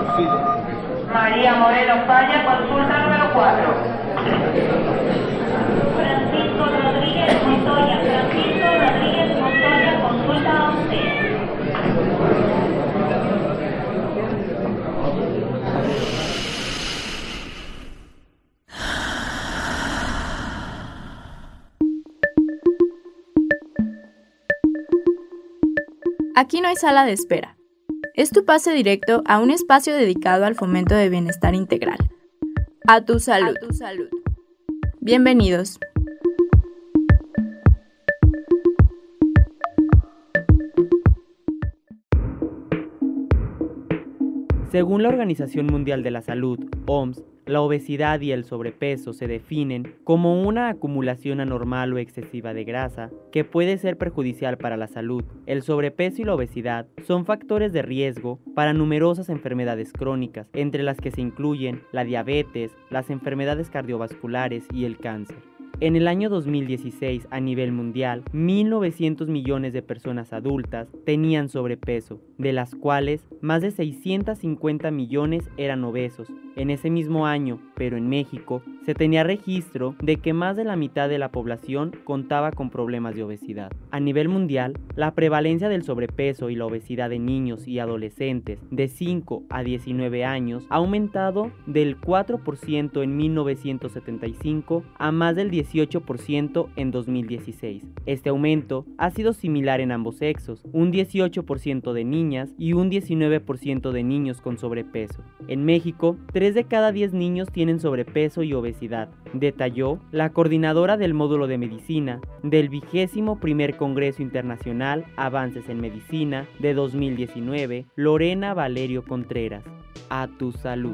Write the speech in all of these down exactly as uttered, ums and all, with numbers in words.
María Moreno Falla, consulta número cuatro. Francisco Rodríguez Montoya, Francisco Rodríguez Montoya, consulta once. Aquí no hay sala de espera. Es tu pase directo a un espacio dedicado al fomento de bienestar integral. A tu salud. A tu salud. Bienvenidos. Según la Organización Mundial de la Salud, O M S, la obesidad y el sobrepeso se definen como una acumulación anormal o excesiva de grasa que puede ser perjudicial para la salud. El sobrepeso y la obesidad son factores de riesgo para numerosas enfermedades crónicas, entre las que se incluyen la diabetes, las enfermedades cardiovasculares y el cáncer. En el año dos mil dieciséis, a nivel mundial, mil novecientos millones de personas adultas tenían sobrepeso, de las cuales más de seiscientos cincuenta millones eran obesos. En ese mismo año, pero en México, se tenía registro de que más de la mitad de la población contaba con problemas de obesidad. A nivel mundial, la prevalencia del sobrepeso y la obesidad de niños y adolescentes de cinco a diecinueve años ha aumentado del cuatro por ciento en mil novecientos setenta y cinco a más del dieciocho por ciento en dos mil dieciséis. Este aumento ha sido similar en ambos sexos, un dieciocho por ciento de niñas y un diecinueve por ciento de niños con sobrepeso. En México, tres de cada diez niños tienen sobrepeso y obesidad, detalló la coordinadora del módulo de medicina del vigésimo primer Congreso Internacional Avances en Medicina de dos mil diecinueve, Lorena Valerio Contreras. A tu salud.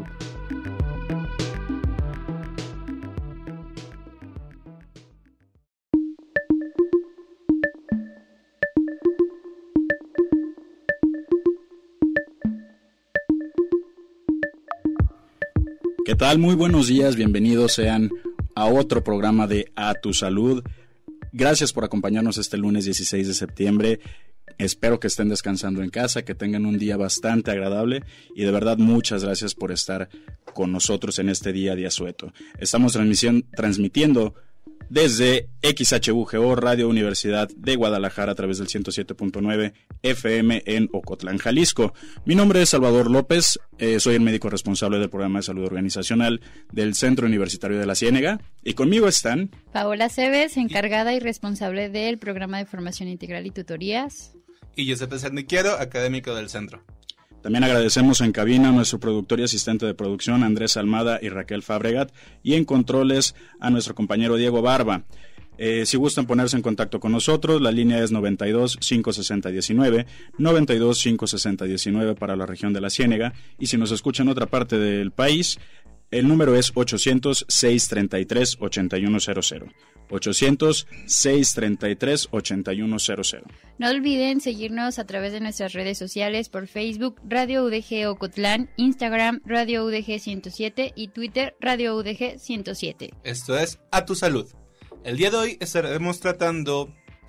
¿Qué tal? Muy buenos días, bienvenidos sean a otro programa de A Tu Salud. Gracias por acompañarnos este lunes dieciséis de septiembre. Espero que estén descansando en casa, que tengan un día bastante agradable y de verdad muchas gracias por estar con nosotros en este día de asueto. Estamos transmitiendo desde X H U G O, Radio Universidad de Guadalajara, a través del ciento siete punto nueve F M en Ocotlán, Jalisco. Mi nombre es Salvador López, eh, soy el médico responsable del programa de salud organizacional del Centro Universitario de la Ciénega, y conmigo están Paola Cebes, encargada y responsable del programa de formación integral y tutorías, y Giuseppe Cerniquiero, académico del centro. También agradecemos en cabina a nuestro productor y asistente de producción Andrés Almada y Raquel Fabregat, y en controles a nuestro compañero Diego Barba. Eh, si gustan ponerse en contacto con nosotros, la línea es noventa y dos, cinco sesenta, diecinueve, noventa y dos, cinco sesenta, diecinueve para la región de la Ciénega, y si nos escuchan en otra parte del país, el número es ochocientos, seiscientos treinta y tres, ochenta y uno cero cero. ochocientos, seiscientos treinta y tres, ochenta y uno cero cero. No olviden seguirnos a través de nuestras redes sociales por Facebook, Radio U D G Ocotlán, Instagram, Radio U D G ciento siete y Twitter, Radio U D G ciento siete. Esto es A Tu Salud. El día de hoy estaremos tratando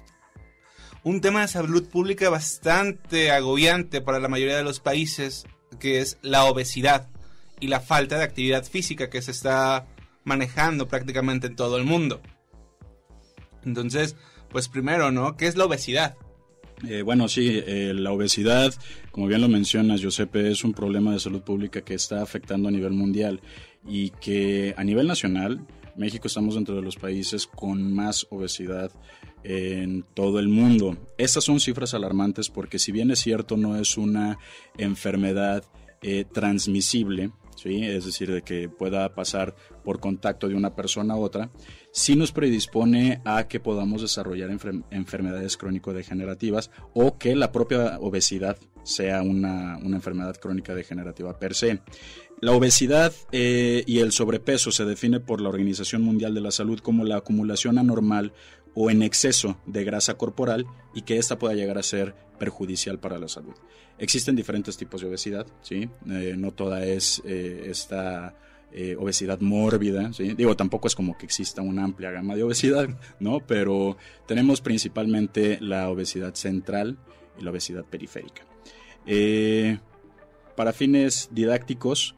un tema de salud pública bastante agobiante para la mayoría de los países, que es la obesidad y la falta de actividad física que se está manejando prácticamente en todo el mundo. Entonces, pues primero, ¿no? ¿Qué es la obesidad? Eh, bueno, sí, eh, la obesidad, como bien lo mencionas, Giuseppe, es un problema de salud pública que está afectando a nivel mundial y que a nivel nacional, México estamos dentro de los países con más obesidad en todo el mundo. Estas son cifras alarmantes porque, si bien es cierto, no es una enfermedad eh, transmisible, ¿sí? Es decir, de que pueda pasar por contacto de una persona a otra, sí nos predispone a que podamos desarrollar enfer- enfermedades crónico-degenerativas, o que la propia obesidad sea una, una enfermedad crónica degenerativa per se. La obesidad eh, y el sobrepeso se define por la Organización Mundial de la Salud como la acumulación anormal o en exceso de grasa corporal, y que ésta pueda llegar a ser perjudicial para la salud. Existen diferentes tipos de obesidad, ¿sí? Eh, no toda es eh, esta eh, obesidad mórbida, ¿sí? Digo, tampoco es como que exista una amplia gama de obesidad, ¿no? Pero tenemos principalmente la obesidad central y la obesidad periférica. Eh, para fines didácticos,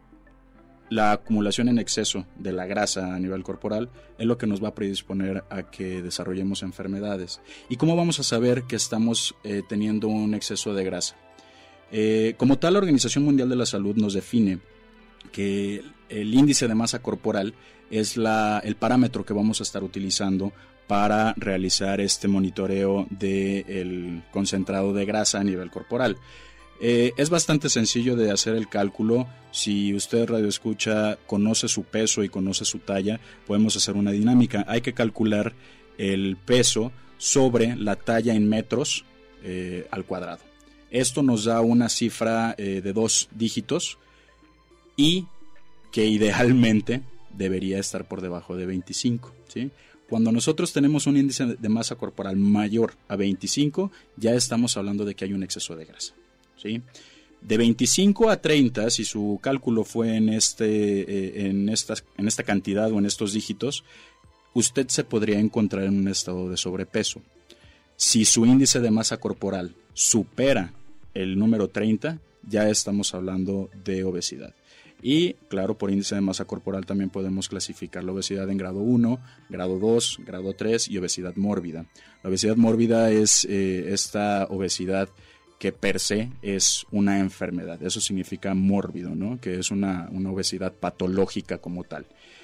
la acumulación en exceso de la grasa a nivel corporal es lo que nos va a predisponer a que desarrollemos enfermedades. ¿Y cómo vamos a saber que estamos eh, teniendo un exceso de grasa? Eh, como tal, la Organización Mundial de la Salud nos define que el índice de masa corporal es la, el parámetro que vamos a estar utilizando para realizar este monitoreo del concentrado de grasa a nivel corporal. Eh, es bastante sencillo de hacer el cálculo. Si usted, radioescucha, conoce su peso y conoce su talla, podemos hacer una dinámica. Hay que calcular el peso sobre la talla en metros eh, al cuadrado. Esto nos da una cifra eh, de dos dígitos y que idealmente debería estar por debajo de veinticinco, ¿sí? Cuando nosotros tenemos un índice de masa corporal mayor a veinticinco, ya estamos hablando de que hay un exceso de grasa, ¿sí? De veinticinco a treinta, si su cálculo fue en, este, eh, en, estas, en esta cantidad o en estos dígitos, usted se podría encontrar en un estado de sobrepeso. Si su índice de masa corporal supera el número treinta, ya estamos hablando de obesidad. Y claro, por índice de masa corporal también podemos clasificar la obesidad en grado uno, grado dos, grado tres y obesidad mórbida. La obesidad mórbida es eh, esta obesidad que per se es una enfermedad. Eso significa mórbido, ¿no? Que es una, una obesidad patológica como tal.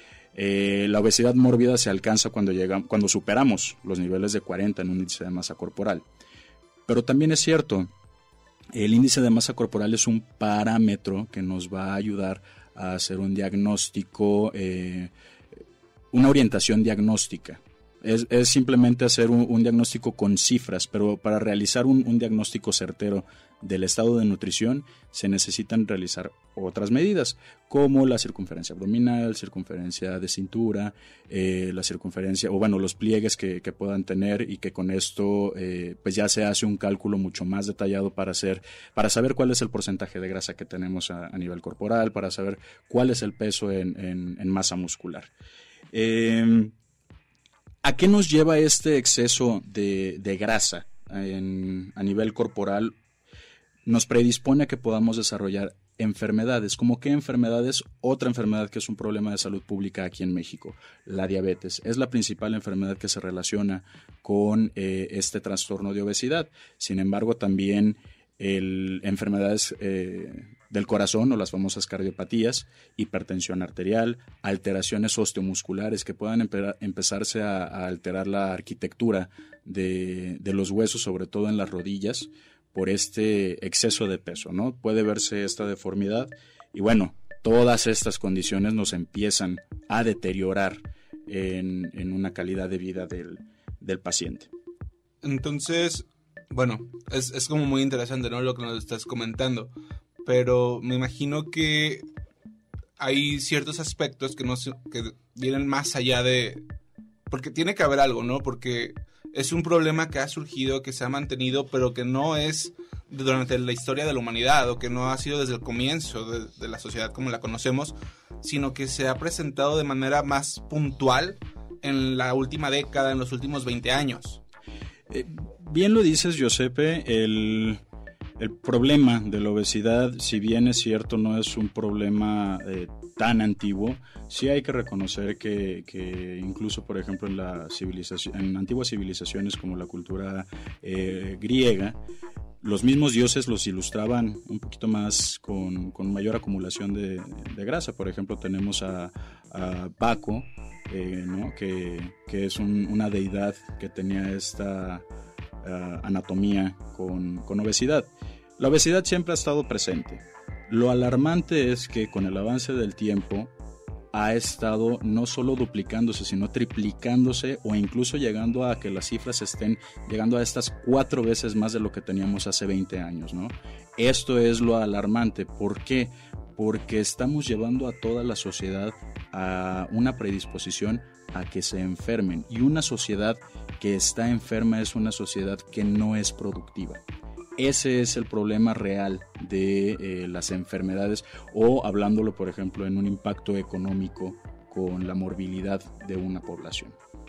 Eh, la obesidad mórbida se alcanza cuando, llega, cuando superamos los niveles de cuarenta en un índice de masa corporal. Pero también es cierto, el índice de masa corporal es un parámetro que nos va a ayudar a hacer un diagnóstico, eh, una orientación diagnóstica. Es, es simplemente hacer un, un diagnóstico con cifras, pero para realizar un, un diagnóstico certero del estado de nutrición se necesitan realizar otras medidas, como la circunferencia abdominal, circunferencia de cintura, eh, la circunferencia, o bueno, los pliegues que, que puedan tener, y que con esto eh, pues ya se hace un cálculo mucho más detallado para hacer, para saber cuál es el porcentaje de grasa que tenemos a, a nivel corporal, para saber cuál es el peso en, en, en masa muscular. Eh, ¿A qué nos lleva este exceso de, de grasa en, a nivel corporal? Nos predispone a que podamos desarrollar enfermedades. ¿Cómo qué enfermedades? Otra enfermedad que es un problema de salud pública aquí en México, la diabetes. Es la principal enfermedad que se relaciona con eh, este trastorno de obesidad. Sin embargo, también el, enfermedades eh, del corazón o las famosas cardiopatías, hipertensión arterial, alteraciones osteomusculares que puedan empe- empezarse a, a alterar la arquitectura de, de los huesos, sobre todo en las rodillas, por este exceso de peso, ¿no? Puede verse esta deformidad y bueno, todas estas condiciones nos empiezan a deteriorar en, en una calidad de vida del, del paciente. Entonces, bueno, es, es como muy interesante, ¿no? Lo que nos estás comentando, pero me imagino que hay ciertos aspectos que, no, que vienen más allá de... Porque tiene que haber algo, ¿no? Porque es un problema que ha surgido, que se ha mantenido, pero que no es durante la historia de la humanidad, o que no ha sido desde el comienzo de, de la sociedad como la conocemos, sino que se ha presentado de manera más puntual en la última década, en los últimos veinte años. Eh, bien lo dices, Giuseppe, el... El problema de la obesidad, si bien es cierto, no es un problema eh, tan antiguo, sí hay que reconocer que, que incluso, por ejemplo, en, la civilización, en antiguas civilizaciones como la cultura eh, griega, los mismos dioses los ilustraban un poquito más con, con mayor acumulación de, de grasa. Por ejemplo, tenemos a, a Baco, eh, ¿no? que, que es un, una deidad que tenía esta... Uh, anatomía con, con obesidad. La obesidad siempre ha estado presente. Lo alarmante es que con el avance del tiempo ha estado no solo duplicándose, sino triplicándose, o incluso llegando a que las cifras estén llegando a estas cuatro veces más de lo que teníamos hace veinte años, ¿no? Esto es lo alarmante. ¿Por qué? Porque estamos llevando a toda la sociedad a una predisposición a que se enfermen, y una sociedad que está enferma es una sociedad que no es productiva. Ese es el problema real de eh, las enfermedades, o hablándolo, por ejemplo, en un impacto económico con la morbilidad de una población.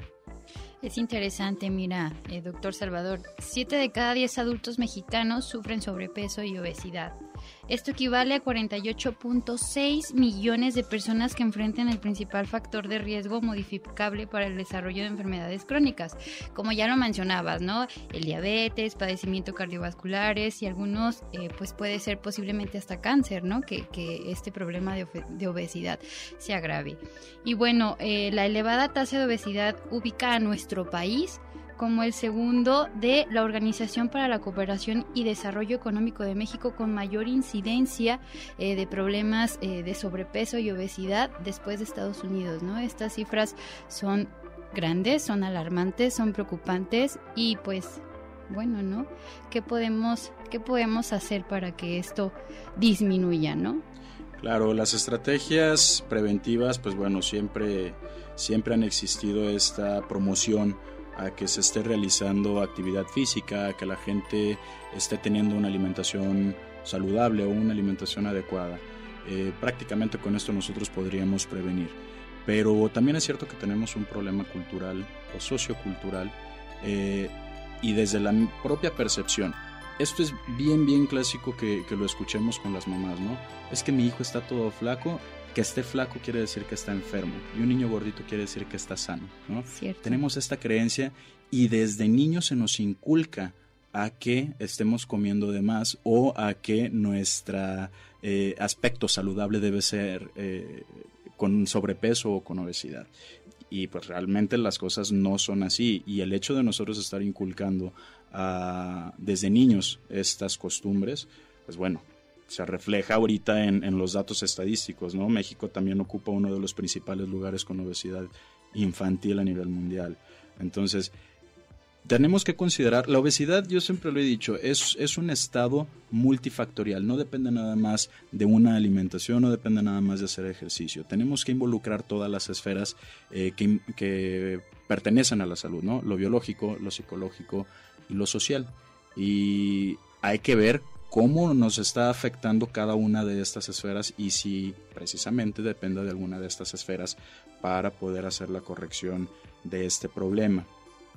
Es interesante, mira, eh, doctor Salvador, siete de cada diez adultos mexicanos sufren sobrepeso y obesidad. Esto equivale a cuarenta y ocho punto seis millones de personas que enfrentan el principal factor de riesgo modificable para el desarrollo de enfermedades crónicas, como ya lo mencionabas, ¿no? El diabetes, padecimientos cardiovasculares y algunos, eh, pues puede ser posiblemente hasta cáncer, ¿no? Que, que este problema de, de obesidad se agrave. Y bueno, eh, la elevada tasa de obesidad ubica a nuestro país como el segundo de la Organización para la Cooperación y Desarrollo Económico de México con mayor incidencia eh, de problemas eh, de sobrepeso y obesidad después de Estados Unidos, ¿no? Estas cifras son grandes, son alarmantes, son preocupantes y pues bueno, ¿no? ¿Qué podemos, qué podemos hacer para que esto disminuya, ¿no? Claro, las estrategias preventivas, pues bueno, siempre, siempre han existido esta promoción a que se esté realizando actividad física, a que la gente esté teniendo una alimentación saludable o una alimentación adecuada. Eh, prácticamente con esto nosotros podríamos prevenir. Pero también es cierto que tenemos un problema cultural o sociocultural eh, y desde la propia percepción. Esto es bien, bien clásico que, que lo escuchemos con las mamás, ¿no? Es que mi hijo está todo flaco. Que esté flaco quiere decir que está enfermo y un niño gordito quiere decir que está sano, ¿no? Cierto. Tenemos esta creencia y desde niños se nos inculca a que estemos comiendo de más o a que nuestro eh, aspecto saludable debe ser eh, con sobrepeso o con obesidad. Y pues realmente las cosas no son así y el hecho de nosotros estar inculcando uh, desde niños estas costumbres, pues bueno, se refleja ahorita en, en los datos estadísticos, ¿no? México también ocupa uno de los principales lugares con obesidad infantil a nivel mundial. Entonces, tenemos que considerar, la obesidad, yo siempre lo he dicho, es, es un estado multifactorial, no depende nada más de una alimentación, no depende nada más de hacer ejercicio. Tenemos que involucrar todas las esferas eh, que, que pertenecen a la salud, ¿no? Lo biológico, lo psicológico y lo social. Y hay que ver cómo nos está afectando cada una de estas esferas y si precisamente depende de alguna de estas esferas para poder hacer la corrección de este problema.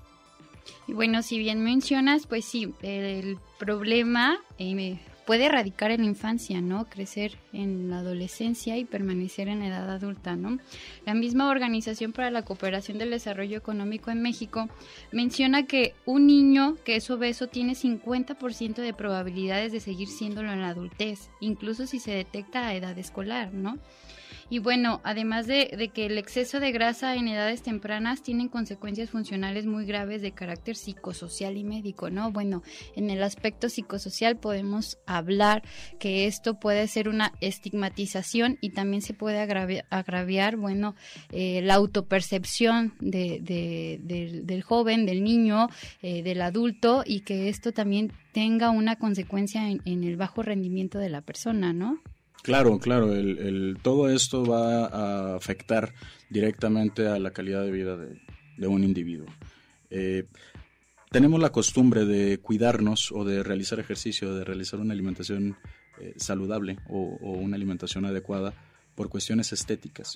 Y bueno, si bien mencionas, pues sí, el problema eh, puede radicar en la infancia, ¿no? Crecer en la adolescencia y permanecer en edad adulta, ¿no? La misma Organización para la Cooperación del Desarrollo Económico en México menciona que un niño que es obeso tiene cincuenta por ciento de probabilidades de seguir siéndolo en la adultez, incluso si se detecta a edad escolar, ¿no? Y bueno, además de, de que el exceso de grasa en edades tempranas tienen consecuencias funcionales muy graves de carácter psicosocial y médico, ¿no? Bueno, en el aspecto psicosocial podemos hablar que esto puede ser una estigmatización y también se puede agraviar, agraviar bueno, eh, la autopercepción de, de, de, del joven, del niño, eh, del adulto y que esto también tenga una consecuencia en, en el bajo rendimiento de la persona, ¿no? Claro, claro, el, el, todo esto va a afectar directamente a la calidad de vida de, de un individuo. Eh, tenemos la costumbre de cuidarnos o de realizar ejercicio, de realizar una alimentación eh, saludable o, o una alimentación adecuada por cuestiones estéticas.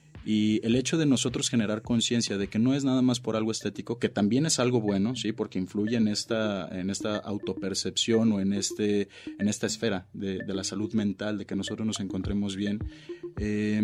Y el hecho de nosotros generar conciencia de que no es nada más por algo estético, que también es algo bueno, sí, porque influye en esta, en esta autopercepción o en este, en esta esfera de, de la salud mental, de que nosotros nos encontremos bien. Eh,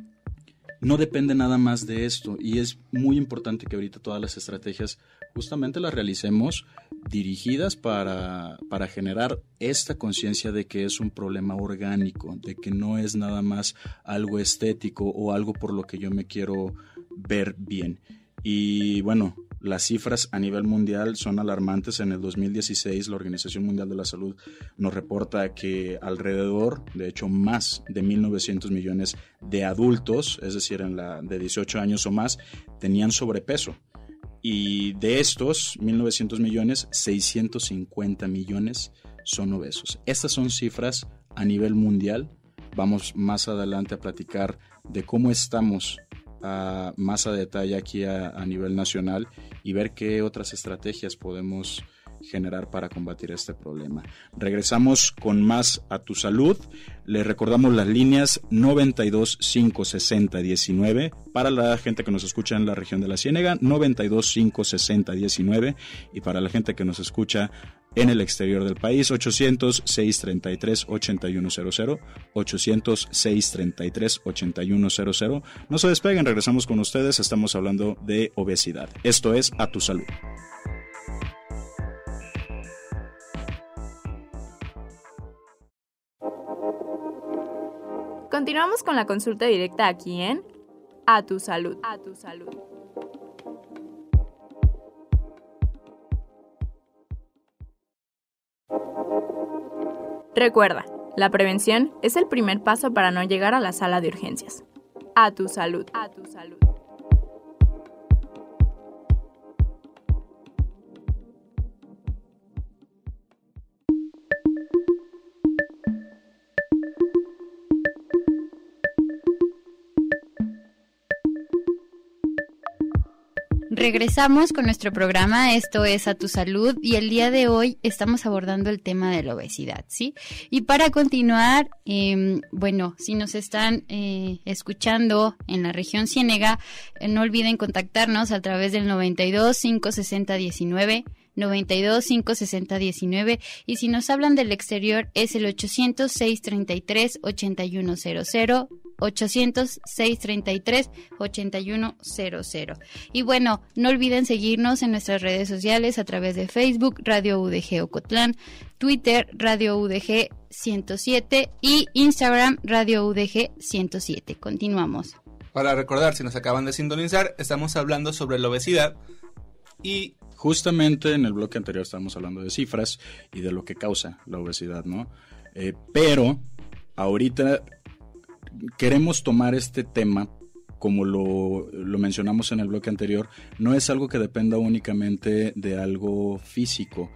no depende nada más de esto y es muy importante que ahorita todas las estrategias justamente las realicemos dirigidas para, para generar esta conciencia de que es un problema orgánico, de que no es nada más algo estético o algo por lo que yo me quiero ver bien. Y bueno, las cifras a nivel mundial son alarmantes. En el dos mil dieciséis la Organización Mundial de la Salud nos reporta que alrededor, de hecho más de mil novecientos millones de adultos, es decir, en la de dieciocho años o más, tenían sobrepeso. Y de estos mil novecientos millones, seiscientos cincuenta millones son obesos. Estas son cifras a nivel mundial. Vamos más adelante a platicar de cómo estamos uh, más a detalle aquí a, a nivel nacional y ver qué otras estrategias podemos generar para combatir este problema. Regresamos con más A Tu Salud. Les recordamos las líneas noventa y dos, cinco sesenta, diecinueve para la gente que nos escucha en la región de la Ciénega, noventa y dos, cinco sesenta, diecinueve y para la gente que nos escucha en el exterior del país. Ochocientos, seiscientos treinta y tres, ochenta y uno cero cero, ochocientos, seiscientos treinta y tres, ochenta y uno cero cero. No se despeguen, regresamos con ustedes, estamos hablando de obesidad. Esto es A Tu Salud. Continuamos con la consulta directa aquí en A Tu Salud. A Tu Salud. Recuerda, la prevención es el primer paso para no llegar a la sala de urgencias. A Tu Salud. A Tu Salud. Regresamos con nuestro programa, esto es A Tu Salud, y el día de hoy estamos abordando el tema de la obesidad, ¿sí? Y para continuar, eh, bueno, si nos están eh, escuchando en la región Ciénega, eh, no olviden contactarnos a través del noventa y dos, cinco sesenta, diecinueve, noventa y dos, cinco sesenta, diecinueve, y si nos hablan del exterior es el ochocientos, seiscientos treinta y tres, ochenta y uno cero cero, ochocientos, seiscientos treinta y tres, ochenta y uno cero cero. Y bueno, no olviden seguirnos en nuestras redes sociales a través de Facebook, Radio U D G Ocotlán, Twitter, Radio U D G ciento siete y Instagram, Radio U D G ciento siete. Continuamos. Para recordar, si nos acaban de sintonizar, estamos hablando sobre la obesidad y... Justamente en el bloque anterior estábamos hablando de cifras y de lo que causa la obesidad, ¿no? Eh, pero ahorita queremos tomar este tema, como lo, lo mencionamos en el bloque anterior, no es algo que dependa únicamente de algo físico.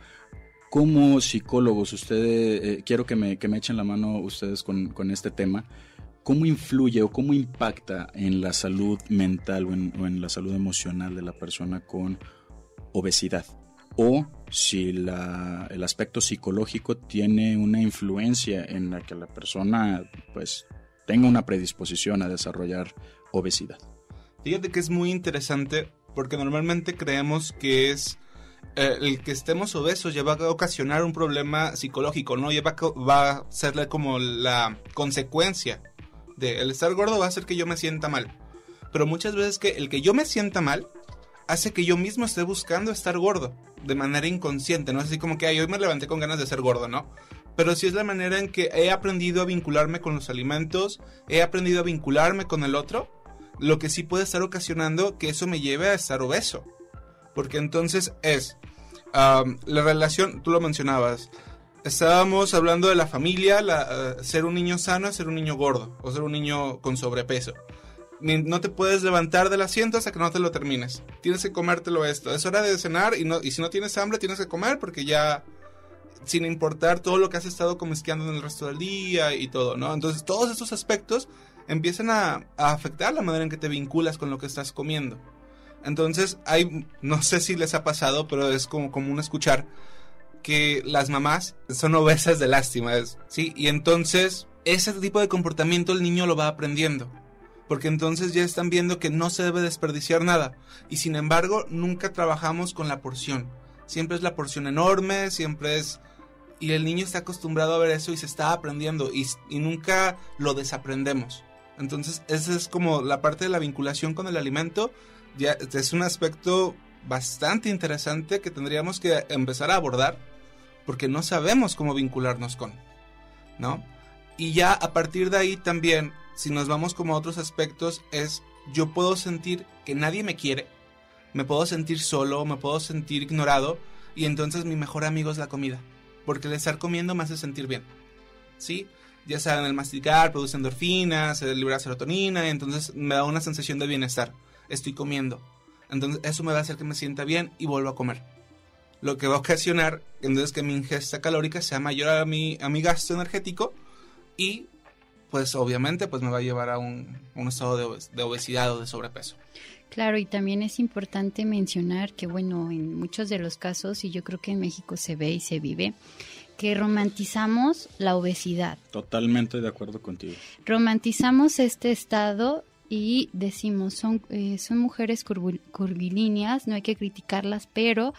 Como psicólogos, ustedes, eh, quiero que me, que me echen la mano ustedes con, con este tema. ¿Cómo influye o cómo impacta en la salud mental o en, o en la salud emocional de la persona con obesidad? O si la, el aspecto psicológico tiene una influencia en la que la persona pues tenga una predisposición a desarrollar obesidad. Fíjate que es muy interesante porque normalmente creemos que es eh, el que estemos obesos ya va a ocasionar un problema psicológico, ¿no? Ya va, va a ser como la consecuencia de el estar gordo va a hacer que yo me sienta mal. Pero muchas veces que el que yo me sienta mal hace que yo mismo esté buscando estar gordo de manera inconsciente, no es así como que ay, hoy me levanté con ganas de ser gordo, ¿no? Pero sí es la manera en que he aprendido a vincularme con los alimentos, he aprendido a vincularme con el otro, lo que sí puede estar ocasionando que eso me lleve a estar obeso. Porque entonces es um, la relación, tú lo mencionabas, estábamos hablando de la familia, la, uh, ser un niño sano, ser un niño gordo o ser un niño con sobrepeso. No te puedes levantar del asiento hasta que no te lo termines. Tienes que comértelo esto. Es hora de cenar y, no, y si no tienes hambre tienes que comer porque ya, sin importar todo lo que has estado comisqueando en el resto del día y todo, ¿no? Entonces todos estos aspectos empiezan a, a afectar la manera en que te vinculas con lo que estás comiendo. Entonces hay, no sé si les ha pasado, pero es como común escuchar que las mamás son obesas de lástima, ¿sí? Y entonces ese tipo de comportamiento el niño lo va aprendiendo. Porque entonces ya están viendo que no se debe desperdiciar nada. Y sin embargo, nunca trabajamos con la porción. Siempre es la porción enorme, siempre es... Y el niño está acostumbrado a ver eso y se está aprendiendo. Y, y nunca lo desaprendemos. Entonces, esa es como la parte de la vinculación con el alimento. Ya es un aspecto bastante interesante que tendríamos que empezar a abordar. Porque no sabemos cómo vincularnos con, ¿no? Y ya a partir de ahí también... Si nos vamos como a otros aspectos, es yo puedo sentir que nadie me quiere, me puedo sentir solo, me puedo sentir ignorado, y entonces mi mejor amigo es la comida, porque el estar comiendo me hace sentir bien, ¿sí? Ya saben, el masticar produce endorfinas, se libera serotonina, y entonces me da una sensación de bienestar, estoy comiendo, entonces eso me va a hacer que me sienta bien y vuelvo a comer. Lo que va a ocasionar entonces que mi ingesta calórica sea mayor a mi, a mi gasto energético y... pues obviamente pues me va a llevar a un, un estado de, obes- de obesidad o de sobrepeso. Claro, y también es importante mencionar que, bueno, en muchos de los casos, y yo creo que en México se ve y se vive, que romantizamos la obesidad. Totalmente de acuerdo contigo. Romantizamos este estado y decimos, son, eh, son mujeres curvil- curvilíneas, no hay que criticarlas, pero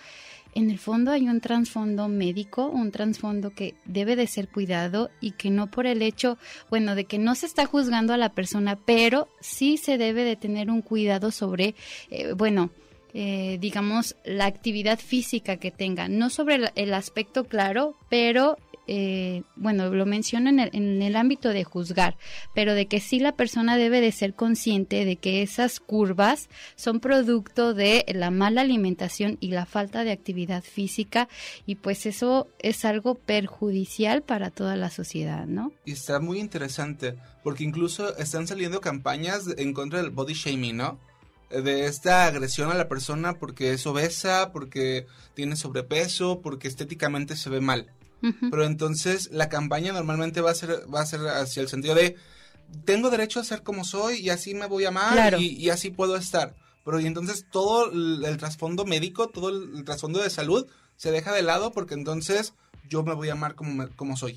en el fondo hay un trasfondo médico, un trasfondo que debe de ser cuidado y que no por el hecho, bueno, de que no se está juzgando a la persona, pero sí se debe de tener un cuidado sobre, eh, bueno, eh, digamos, la actividad física que tenga, no sobre el, el aspecto claro, pero... Eh, bueno, lo menciono en el, en el ámbito de juzgar, pero de que sí la persona debe de ser consciente de que esas curvas son producto de la mala alimentación y la falta de actividad física, y pues eso es algo perjudicial para toda la sociedad, ¿no? Y está muy interesante, porque incluso están saliendo campañas en contra del body shaming, ¿no? De esta agresión a la persona porque es obesa, porque tiene sobrepeso, porque estéticamente se ve mal. Uh-huh. Pero entonces la campaña normalmente va a ser va a ser hacia el sentido de tengo derecho a ser como soy y así me voy a amar, claro. y, y así puedo estar. Pero y entonces todo el, el trasfondo médico, todo el, el trasfondo de salud se deja de lado porque entonces yo me voy a amar como, me, como soy.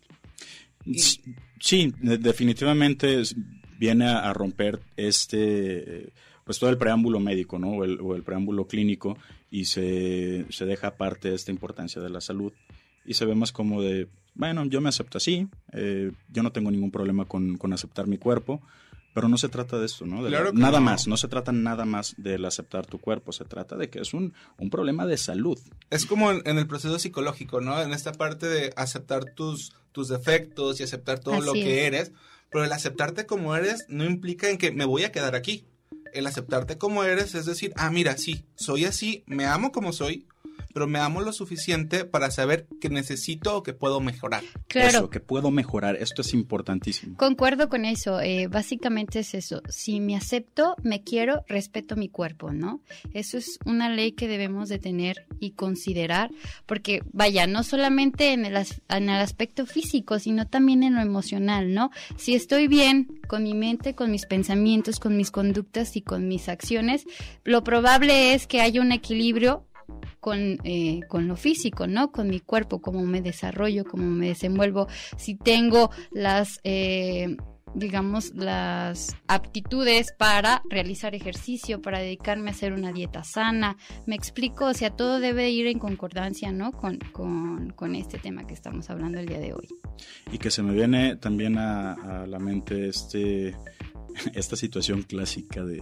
Y, sí, definitivamente viene a, a romper este... pues todo el preámbulo médico, ¿no? O el, o el preámbulo clínico, y se, se deja aparte esta importancia de la salud. Y se ve más como de, bueno, yo me acepto así, eh, yo no tengo ningún problema con, con aceptar mi cuerpo, pero no se trata de esto, ¿no? De claro la, nada no. más, no se trata nada más del aceptar tu cuerpo, se trata de que es un, un problema de salud. Es como en, en el proceso psicológico, ¿no? En esta parte de aceptar tus, tus defectos y aceptar todo así lo que es. eres, pero el aceptarte como eres no implica en que me voy a quedar aquí. El aceptarte como eres es decir, ah, mira, sí, soy así, me amo como soy, pero me amo lo suficiente para saber que necesito o que puedo mejorar. Claro. Eso, que puedo mejorar, esto es importantísimo. Concuerdo con eso, eh, básicamente es eso, si me acepto, me quiero, respeto mi cuerpo, ¿no? Eso es una ley que debemos de tener y considerar, porque vaya, no solamente en el, as- en el aspecto físico, sino también en lo emocional, ¿no? Si estoy bien con mi mente, con mis pensamientos, con mis conductas y con mis acciones, lo probable es que haya un equilibrio con, eh, con lo físico, ¿no? Con mi cuerpo, cómo me desarrollo, cómo me desenvuelvo, si tengo las, eh, digamos, las aptitudes para realizar ejercicio, para dedicarme a hacer una dieta sana, me explico, o sea, todo debe ir en concordancia, ¿no? Con, con, con este tema que estamos hablando el día de hoy. Y que se me viene también a, a la mente este, esta situación clásica de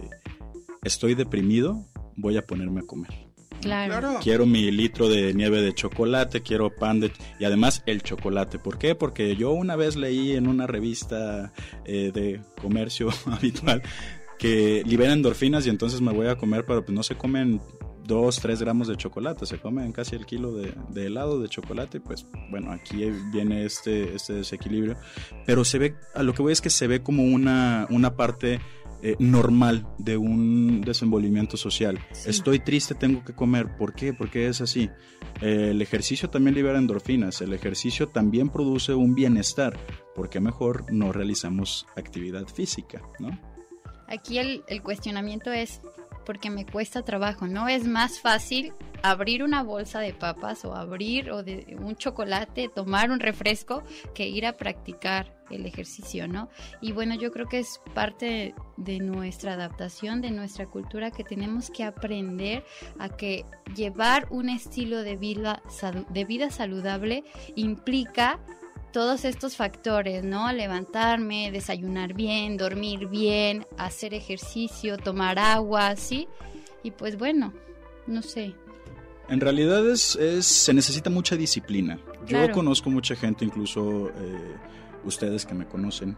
estoy deprimido, voy a ponerme a comer. Claro. Quiero mi litro de nieve de chocolate, quiero pan de... Y además el chocolate. ¿Por qué? Porque yo una vez leí en una revista eh, de comercio habitual que libera endorfinas y entonces me voy a comer, pero pues no se comen dos, tres gramos de chocolate, se comen casi el kilo de, de helado de chocolate. Pues bueno, aquí viene este, este desequilibrio. Pero se ve, a lo que voy es que se ve como una, una parte... Eh, normal de un desenvolvimiento social. Sí. Estoy triste, tengo que comer. ¿Por qué? Porque es así. Eh, el ejercicio también libera endorfinas. El ejercicio también produce un bienestar. ¿Por qué mejor no realizamos actividad física, ¿no? Aquí el, el cuestionamiento es porque me cuesta trabajo, ¿no? Es más fácil abrir una bolsa de papas o abrir o de un chocolate, tomar un refresco, que ir a practicar el ejercicio, ¿no? Y bueno, yo creo que es parte de nuestra adaptación, de nuestra cultura, que tenemos que aprender a que llevar un estilo de vida, de vida saludable implica todos estos factores, ¿no? Levantarme, desayunar bien, dormir bien, hacer ejercicio, tomar agua, ¿sí? Y pues bueno, no sé. En realidad es, es se necesita mucha disciplina. Yo Claro. conozco mucha gente, incluso eh, ustedes que me conocen.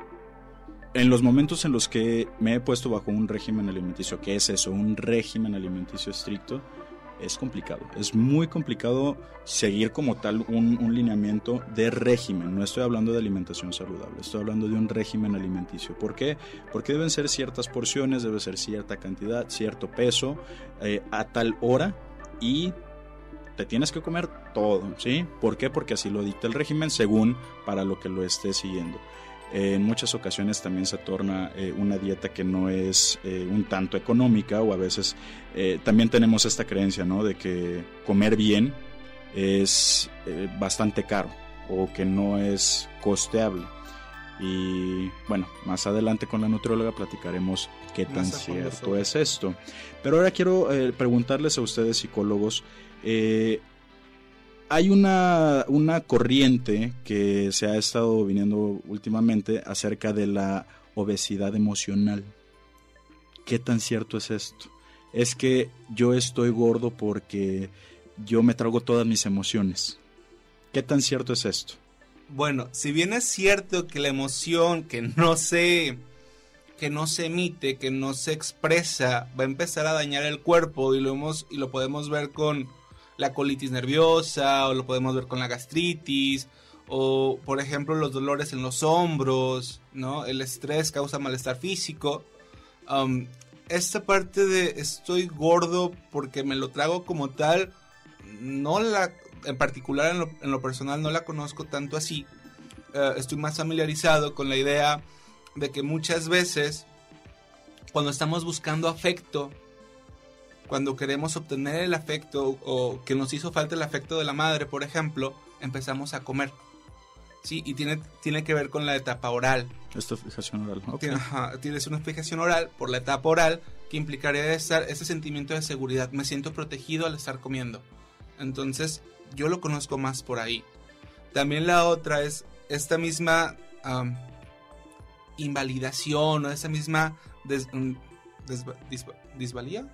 En los momentos en los que me he puesto bajo un régimen alimenticio, ¿qué es eso? Un régimen alimenticio estricto. Es complicado, es muy complicado seguir como tal un, un lineamiento de régimen. No estoy hablando de alimentación saludable, estoy hablando de un régimen alimenticio. ¿Por qué? Porque deben ser ciertas porciones, debe ser cierta cantidad, cierto peso, eh, a tal hora, y te tienes que comer todo, ¿sí? ¿Por qué? Porque así lo dicta el régimen según para lo que lo estés siguiendo. Eh, en muchas ocasiones también se torna eh, una dieta que no es eh, un tanto económica, o a veces eh, también tenemos esta creencia, ¿no? De que comer bien es eh, bastante caro o que no es costeable. Y bueno, más adelante con la nutrióloga platicaremos qué tan cierto es esto. Pero ahora quiero eh, preguntarles a ustedes, psicólogos, eh, hay una, una corriente que se ha estado viniendo últimamente acerca de la obesidad emocional. ¿Qué tan cierto es esto? Es que yo estoy gordo porque yo me trago todas mis emociones. ¿Qué tan cierto es esto? Bueno, si bien es cierto que la emoción que no se, que no se emite, que no se expresa, va a empezar a dañar el cuerpo y lo, hemos, y lo podemos ver con la colitis nerviosa, o lo podemos ver con la gastritis, o por ejemplo los dolores en los hombros, ¿no? El estrés causa malestar físico. Um, esta parte de estoy gordo porque me lo trago como tal, no la... en particular en lo, en lo personal no la conozco tanto así. Uh, estoy más familiarizado con la idea de que muchas veces cuando estamos buscando afecto, cuando queremos obtener el afecto o que nos hizo falta el afecto de la madre, por ejemplo, empezamos a comer. Sí, y tiene, tiene que ver con la etapa oral. Esta fijación oral. Okay. Tiene, ajá, tienes una fijación oral por la etapa oral que implicaría estar, ese sentimiento de seguridad. Me siento protegido al estar comiendo. Entonces, yo lo conozco más por ahí. También la otra es esta misma um, invalidación o esa misma des, um, des, dis, disvalía.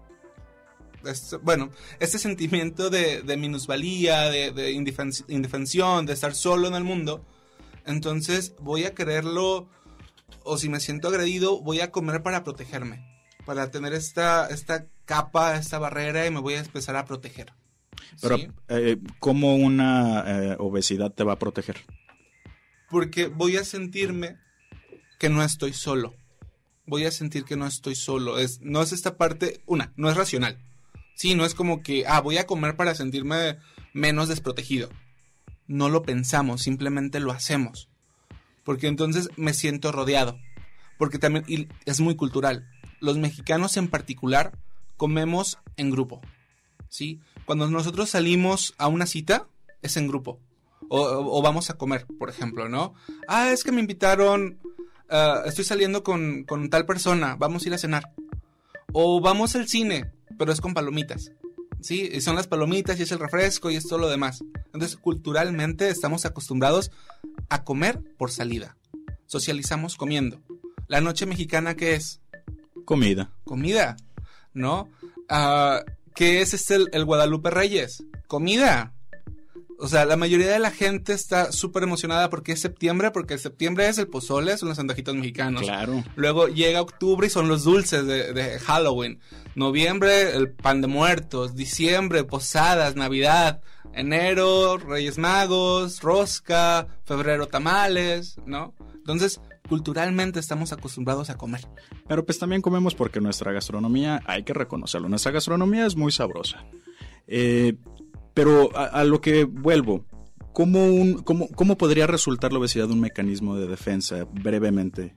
Esto, bueno, este sentimiento de, de minusvalía, de, de indefens- indefensión, de estar solo en el mundo. Entonces voy a quererlo, o si me siento agredido, voy a comer para protegerme, para tener esta, esta capa, esta barrera, y me voy a empezar a proteger. Pero, ¿sí? eh, ¿cómo una eh, obesidad te va a proteger? Porque voy a sentirme que no estoy solo. Voy a sentir que no estoy solo. Es, no es esta parte, una, no es racional. Sí, no es como que, ah, voy a comer para sentirme menos desprotegido. No lo pensamos, simplemente lo hacemos. Porque entonces me siento rodeado. Porque también, y es muy cultural, los mexicanos en particular comemos en grupo. ¿Sí? Cuando nosotros salimos a una cita, es en grupo. O, o, o vamos a comer, por ejemplo, ¿no? Ah, es que me invitaron, uh, estoy saliendo con, con tal persona, vamos a ir a cenar. O vamos al cine, pero es con palomitas. Sí, y son las palomitas y es el refresco y es todo lo demás. Entonces, culturalmente estamos acostumbrados a comer por salida. Socializamos comiendo. La noche mexicana, ¿qué es? Comida. Comida, ¿no? Uh, ¿Qué es este el, el Guadalupe Reyes? Comida. O sea, la mayoría de la gente está súper emocionada porque es septiembre, porque septiembre es el pozole, son los antojitos mexicanos. Claro. Luego llega octubre y son los dulces de, de Halloween. Noviembre, el pan de muertos. Diciembre, posadas, Navidad. Enero, Reyes Magos, rosca. Febrero, tamales, ¿no? Entonces, culturalmente estamos acostumbrados a comer. Pero pues también comemos porque nuestra gastronomía, hay que reconocerlo, nuestra gastronomía es muy sabrosa. Eh... Pero a, a lo que vuelvo, ¿cómo, un, cómo, ¿cómo podría resultar la obesidad un mecanismo de defensa, brevemente?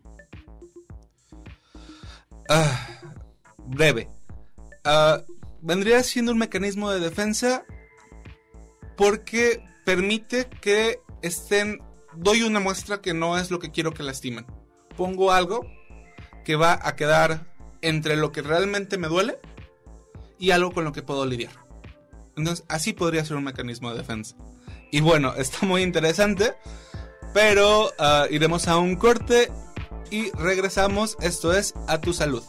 Uh, breve. Uh, vendría siendo un mecanismo de defensa porque permite que estén... Doy una muestra que no es lo que quiero que lastimen. Pongo algo que va a quedar entre lo que realmente me duele y algo con lo que puedo lidiar. Entonces, así podría ser un mecanismo de defensa. Y bueno, está muy interesante, pero uh, iremos a un corte y regresamos. Esto es A Tu Salud.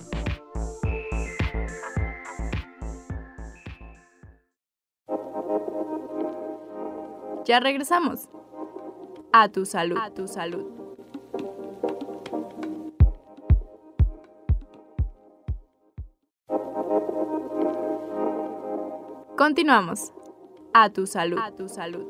Ya regresamos. A Tu Salud. A Tu Salud. Continuamos. A Tu Salud. A Tu Salud.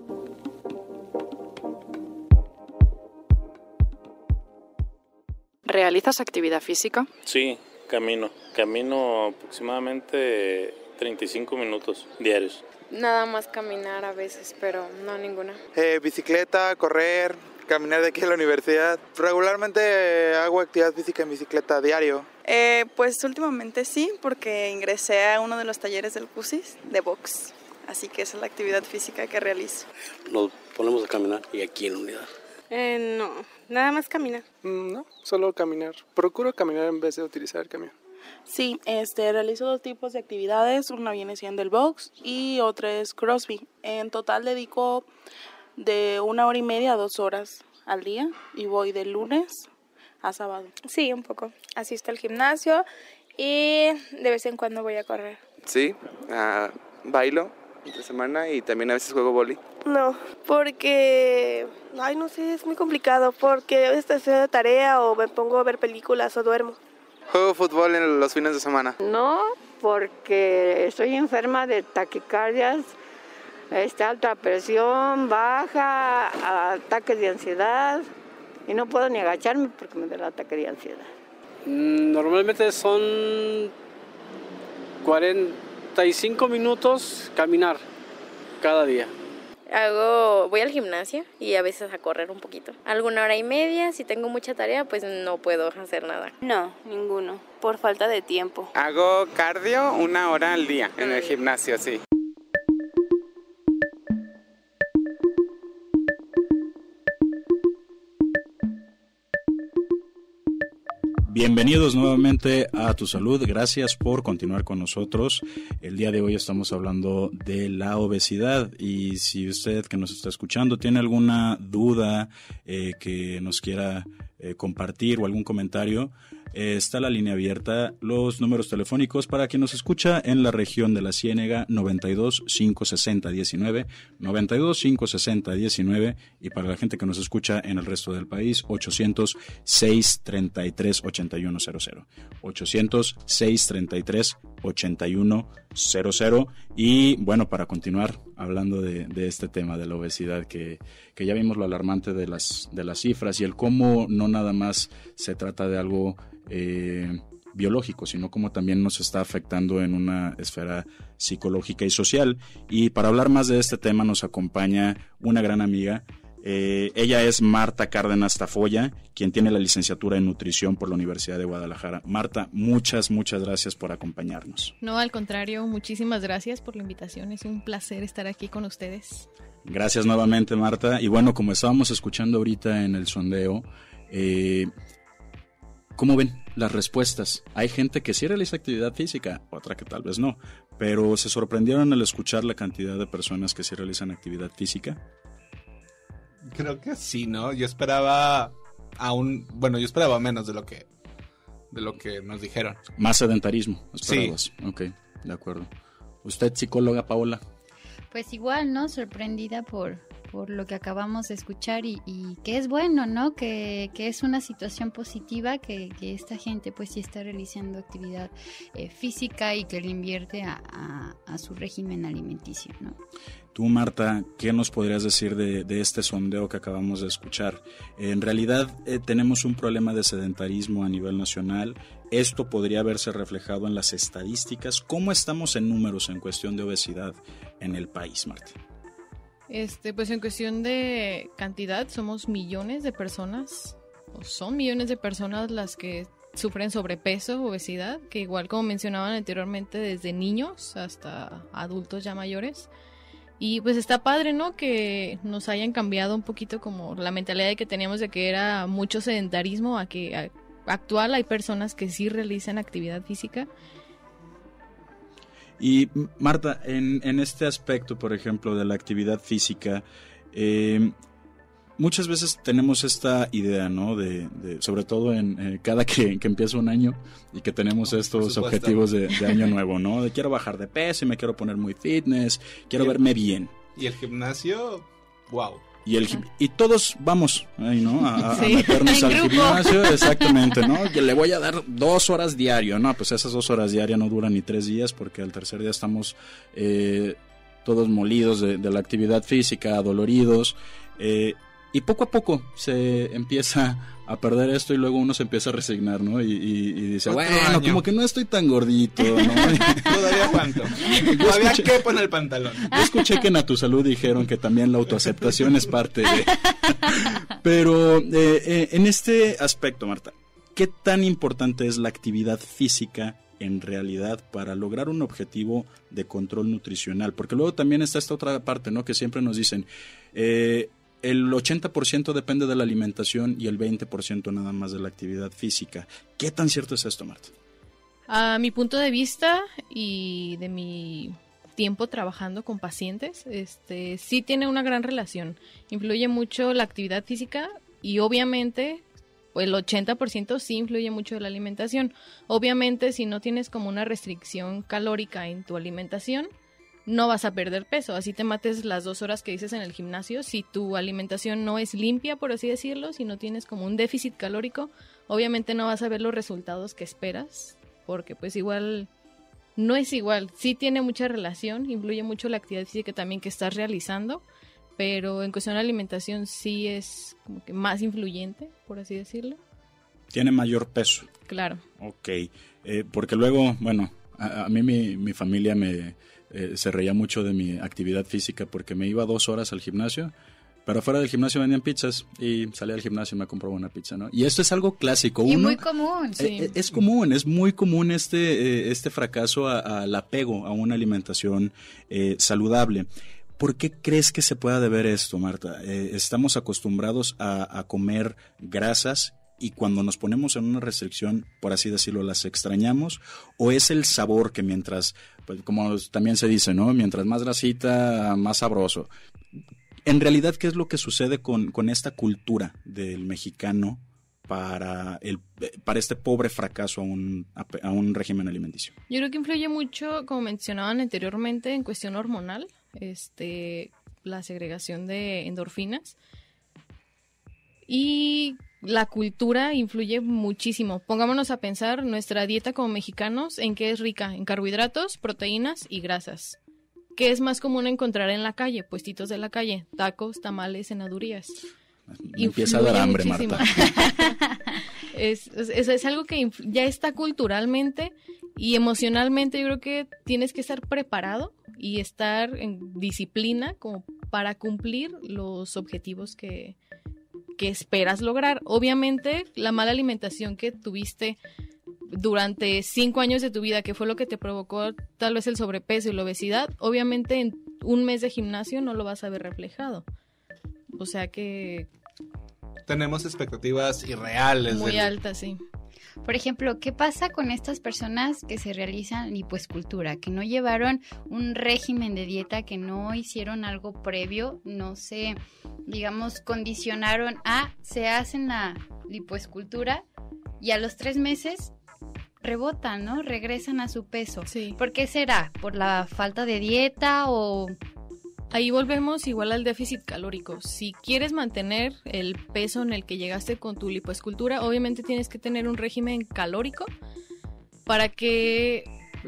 ¿Realizas actividad física? Sí, camino. Camino aproximadamente treinta y cinco minutos diarios. Nada más caminar a veces, pero no ninguna. Eh, bicicleta, correr, caminar de aquí a la universidad. Regularmente eh, hago actividad física en bicicleta a diario. Eh, pues últimamente sí, porque ingresé a uno de los talleres del C U S I S de box. Así que esa es la actividad física que realizo. Nos ponemos a caminar y aquí en la unidad. Eh, no, nada más caminar. Mm, no, solo caminar. Procuro caminar en vez de utilizar el camión. Sí, este, realizo dos tipos de actividades, una viene siendo el box y otra es CrossFit. En total dedico de una hora y media a dos horas al día y voy de lunes a sábado. Sí, un poco. Asisto al gimnasio y de vez en cuando voy a correr. Sí, uh, bailo entre semana y también a veces juego vóley. No, porque, ay, no sé, es muy complicado, porque a veces estoy haciendo tarea o me pongo a ver películas o duermo. Juego fútbol en los fines de semana. No, porque estoy enferma de taquicardias, este, alta presión, baja, ataques de ansiedad y no puedo ni agacharme porque me da el ataque de ansiedad. Normalmente son cuarenta y cinco minutos caminar cada día. Hago, voy al gimnasio y a veces a correr un poquito. Alguna hora y media, si tengo mucha tarea, pues no puedo hacer nada. No, ninguno, por falta de tiempo. Hago cardio una hora al día en el gimnasio, sí. Bienvenidos nuevamente a Tu Salud, gracias por continuar con nosotros. El día de hoy estamos hablando de la obesidad y si usted que nos está escuchando tiene alguna duda eh, que nos quiera eh, compartir o algún comentario, eh, está la línea abierta, los números telefónicos para quien nos escucha en la región de la Ciénega, noventa y dos, cinco sesenta, diecinueve, noventa y dos, cinco sesenta, diecinueve, y para la gente que nos escucha en el resto del país, ochocientos, seiscientos treinta y tres, ochenta y uno cero cero, ochocientos, seiscientos treinta y tres, ochenta y uno cero cero. Y bueno, para continuar hablando de, de este tema de la obesidad, que, que ya vimos lo alarmante de las, de las cifras y el cómo no nada más se trata de algo eh, biológico, sino cómo también nos está afectando en una esfera psicológica y social. Y para hablar más de este tema nos acompaña una gran amiga. Eh, ella es Marta Cárdenas Tafoya, quien tiene la licenciatura en nutrición por la Universidad de Guadalajara. Marta, muchas, muchas gracias por acompañarnos. No, al contrario, muchísimas gracias por la invitación. Es un placer estar aquí con ustedes. Gracias nuevamente, Marta. Y bueno, como estábamos escuchando ahorita en el sondeo, eh, ¿cómo ven las respuestas? Hay gente que sí realiza actividad física, otra que tal vez no, pero ¿se sorprendieron al escuchar la cantidad de personas que sí realizan actividad física? Creo que sí, ¿no? Yo esperaba aún, bueno, yo esperaba menos de lo que de lo que nos dijeron. Más sedentarismo, esperabas. Sí. Ok, de acuerdo. ¿Usted, psicóloga Paola? Pues igual, ¿no? Sorprendida por, por lo que acabamos de escuchar y, y que es bueno, ¿no? Que, que es una situación positiva que, que esta gente pues sí está realizando actividad eh, física y que le invierte a, a, a su régimen alimenticio, ¿no? Tú, Marta, ¿qué nos podrías decir de, de este sondeo que acabamos de escuchar? En realidad eh, tenemos un problema de sedentarismo a nivel nacional. Esto podría verse reflejado en las estadísticas. ¿Cómo estamos en números en cuestión de obesidad en el país, Marta? Este, pues en cuestión de cantidad somos millones de personas, o son millones de personas las que sufren sobrepeso, obesidad, que igual como mencionaban anteriormente, desde niños hasta adultos ya mayores. Y pues está padre, ¿no? Que nos hayan cambiado un poquito como la mentalidad que teníamos de que era mucho sedentarismo a que a, actual hay personas que sí realizan actividad física. Y Marta, en, en este aspecto, por ejemplo, de la actividad física, eh, muchas veces tenemos esta idea, ¿no? De, de sobre todo en eh, cada que, que empieza un año y que tenemos oh, estos objetivos de, de año nuevo, ¿no? De quiero bajar de peso y me quiero poner muy fitness, quiero el, verme bien. Y el gimnasio, wow. Y, el, y todos vamos ahí, ¿no? A, sí, a meternos al grupo. Gimnasio, exactamente, ¿no? Que le voy a dar dos horas diario, ¿no? Pues esas dos horas diarias no duran ni tres días porque al tercer día estamos eh, todos molidos de, de la actividad física, doloridos. Eh, y poco a poco se empieza a perder esto y luego uno se empieza a resignar, ¿no? Y, y, y dice, bueno, año. como que no estoy tan gordito, ¿no? Todavía aguanto. Todavía quepo en el pantalón. Yo escuché que en A Tu Salud dijeron que también la autoaceptación es parte de... Pero eh, eh, en este aspecto, Marta, ¿qué tan importante es la actividad física en realidad para lograr un objetivo de control nutricional? Porque luego también está esta otra parte, ¿no? Que siempre nos dicen... Eh, el ochenta por ciento depende de la alimentación y el veinte por ciento nada más de la actividad física. ¿Qué tan cierto es esto, Marta? A mi punto de vista y de mi tiempo trabajando con pacientes, este, sí tiene una gran relación. Influye mucho la actividad física y obviamente el ochenta por ciento sí influye mucho la alimentación. Obviamente si no tienes como una restricción calórica en tu alimentación, no vas a perder peso, así te mates las dos horas que dices en el gimnasio. Si tu alimentación no es limpia, por así decirlo, si no tienes como un déficit calórico, obviamente no vas a ver los resultados que esperas, porque pues igual no es igual. Sí tiene mucha relación, influye mucho la actividad física también que estás realizando, pero en cuestión de alimentación sí es como que más influyente, por así decirlo. Tiene mayor peso. Claro. Ok, eh, porque luego, bueno, a, a mí mi, mi familia me... Eh, se reía mucho de mi actividad física porque me iba dos horas al gimnasio, pero afuera del gimnasio vendían pizzas y salía al gimnasio y me compraba una pizza, ¿no? Y esto es algo clásico. Y Uno, muy común. Sí. Eh, es común, es muy común este, eh, este fracaso a, a, al apego a una alimentación eh, saludable. ¿Por qué crees que se pueda deber esto, Marta? Eh, estamos acostumbrados a, a comer grasas y cuando nos ponemos en una restricción, por así decirlo, las extrañamos, o es el sabor que mientras, pues como también se dice, ¿no? Mientras más grasita, más sabroso. En realidad, ¿qué es lo que sucede con, con esta cultura del mexicano para, el, para este pobre fracaso a un, a un régimen alimenticio? Yo creo que influye mucho, como mencionaban anteriormente, en cuestión hormonal, este, la segregación de endorfinas. Y la cultura influye muchísimo. Pongámonos a pensar nuestra dieta como mexicanos, ¿en qué es rica? En carbohidratos, proteínas y grasas. ¿Qué es más común encontrar en la calle? Puestitos de la calle, tacos, tamales, cenadurías. Me empieza a dar hambre, muchísimo. Marta. es, es, es algo que ya está culturalmente y emocionalmente. Yo creo que tienes que estar preparado y estar en disciplina como para cumplir los objetivos que... que esperas lograr. Obviamente, la mala alimentación que tuviste durante cinco años de tu vida, que fue lo que te provocó tal vez el sobrepeso y la obesidad, obviamente en un mes de gimnasio no lo vas a ver reflejado. O sea que... tenemos expectativas irreales. Muy del... altas, sí. Por ejemplo, ¿qué pasa con estas personas que se realizan lipoescultura? Que no llevaron un régimen de dieta, que no hicieron algo previo, no se, digamos, condicionaron a, se hacen la lipoescultura y a los tres meses rebotan, ¿no? Regresan a su peso. Sí. ¿Por qué será? ¿Por la falta de dieta o...? Ahí volvemos igual al déficit calórico. Si quieres mantener el peso en el que llegaste con tu lipoescultura, obviamente tienes que tener un régimen calórico para que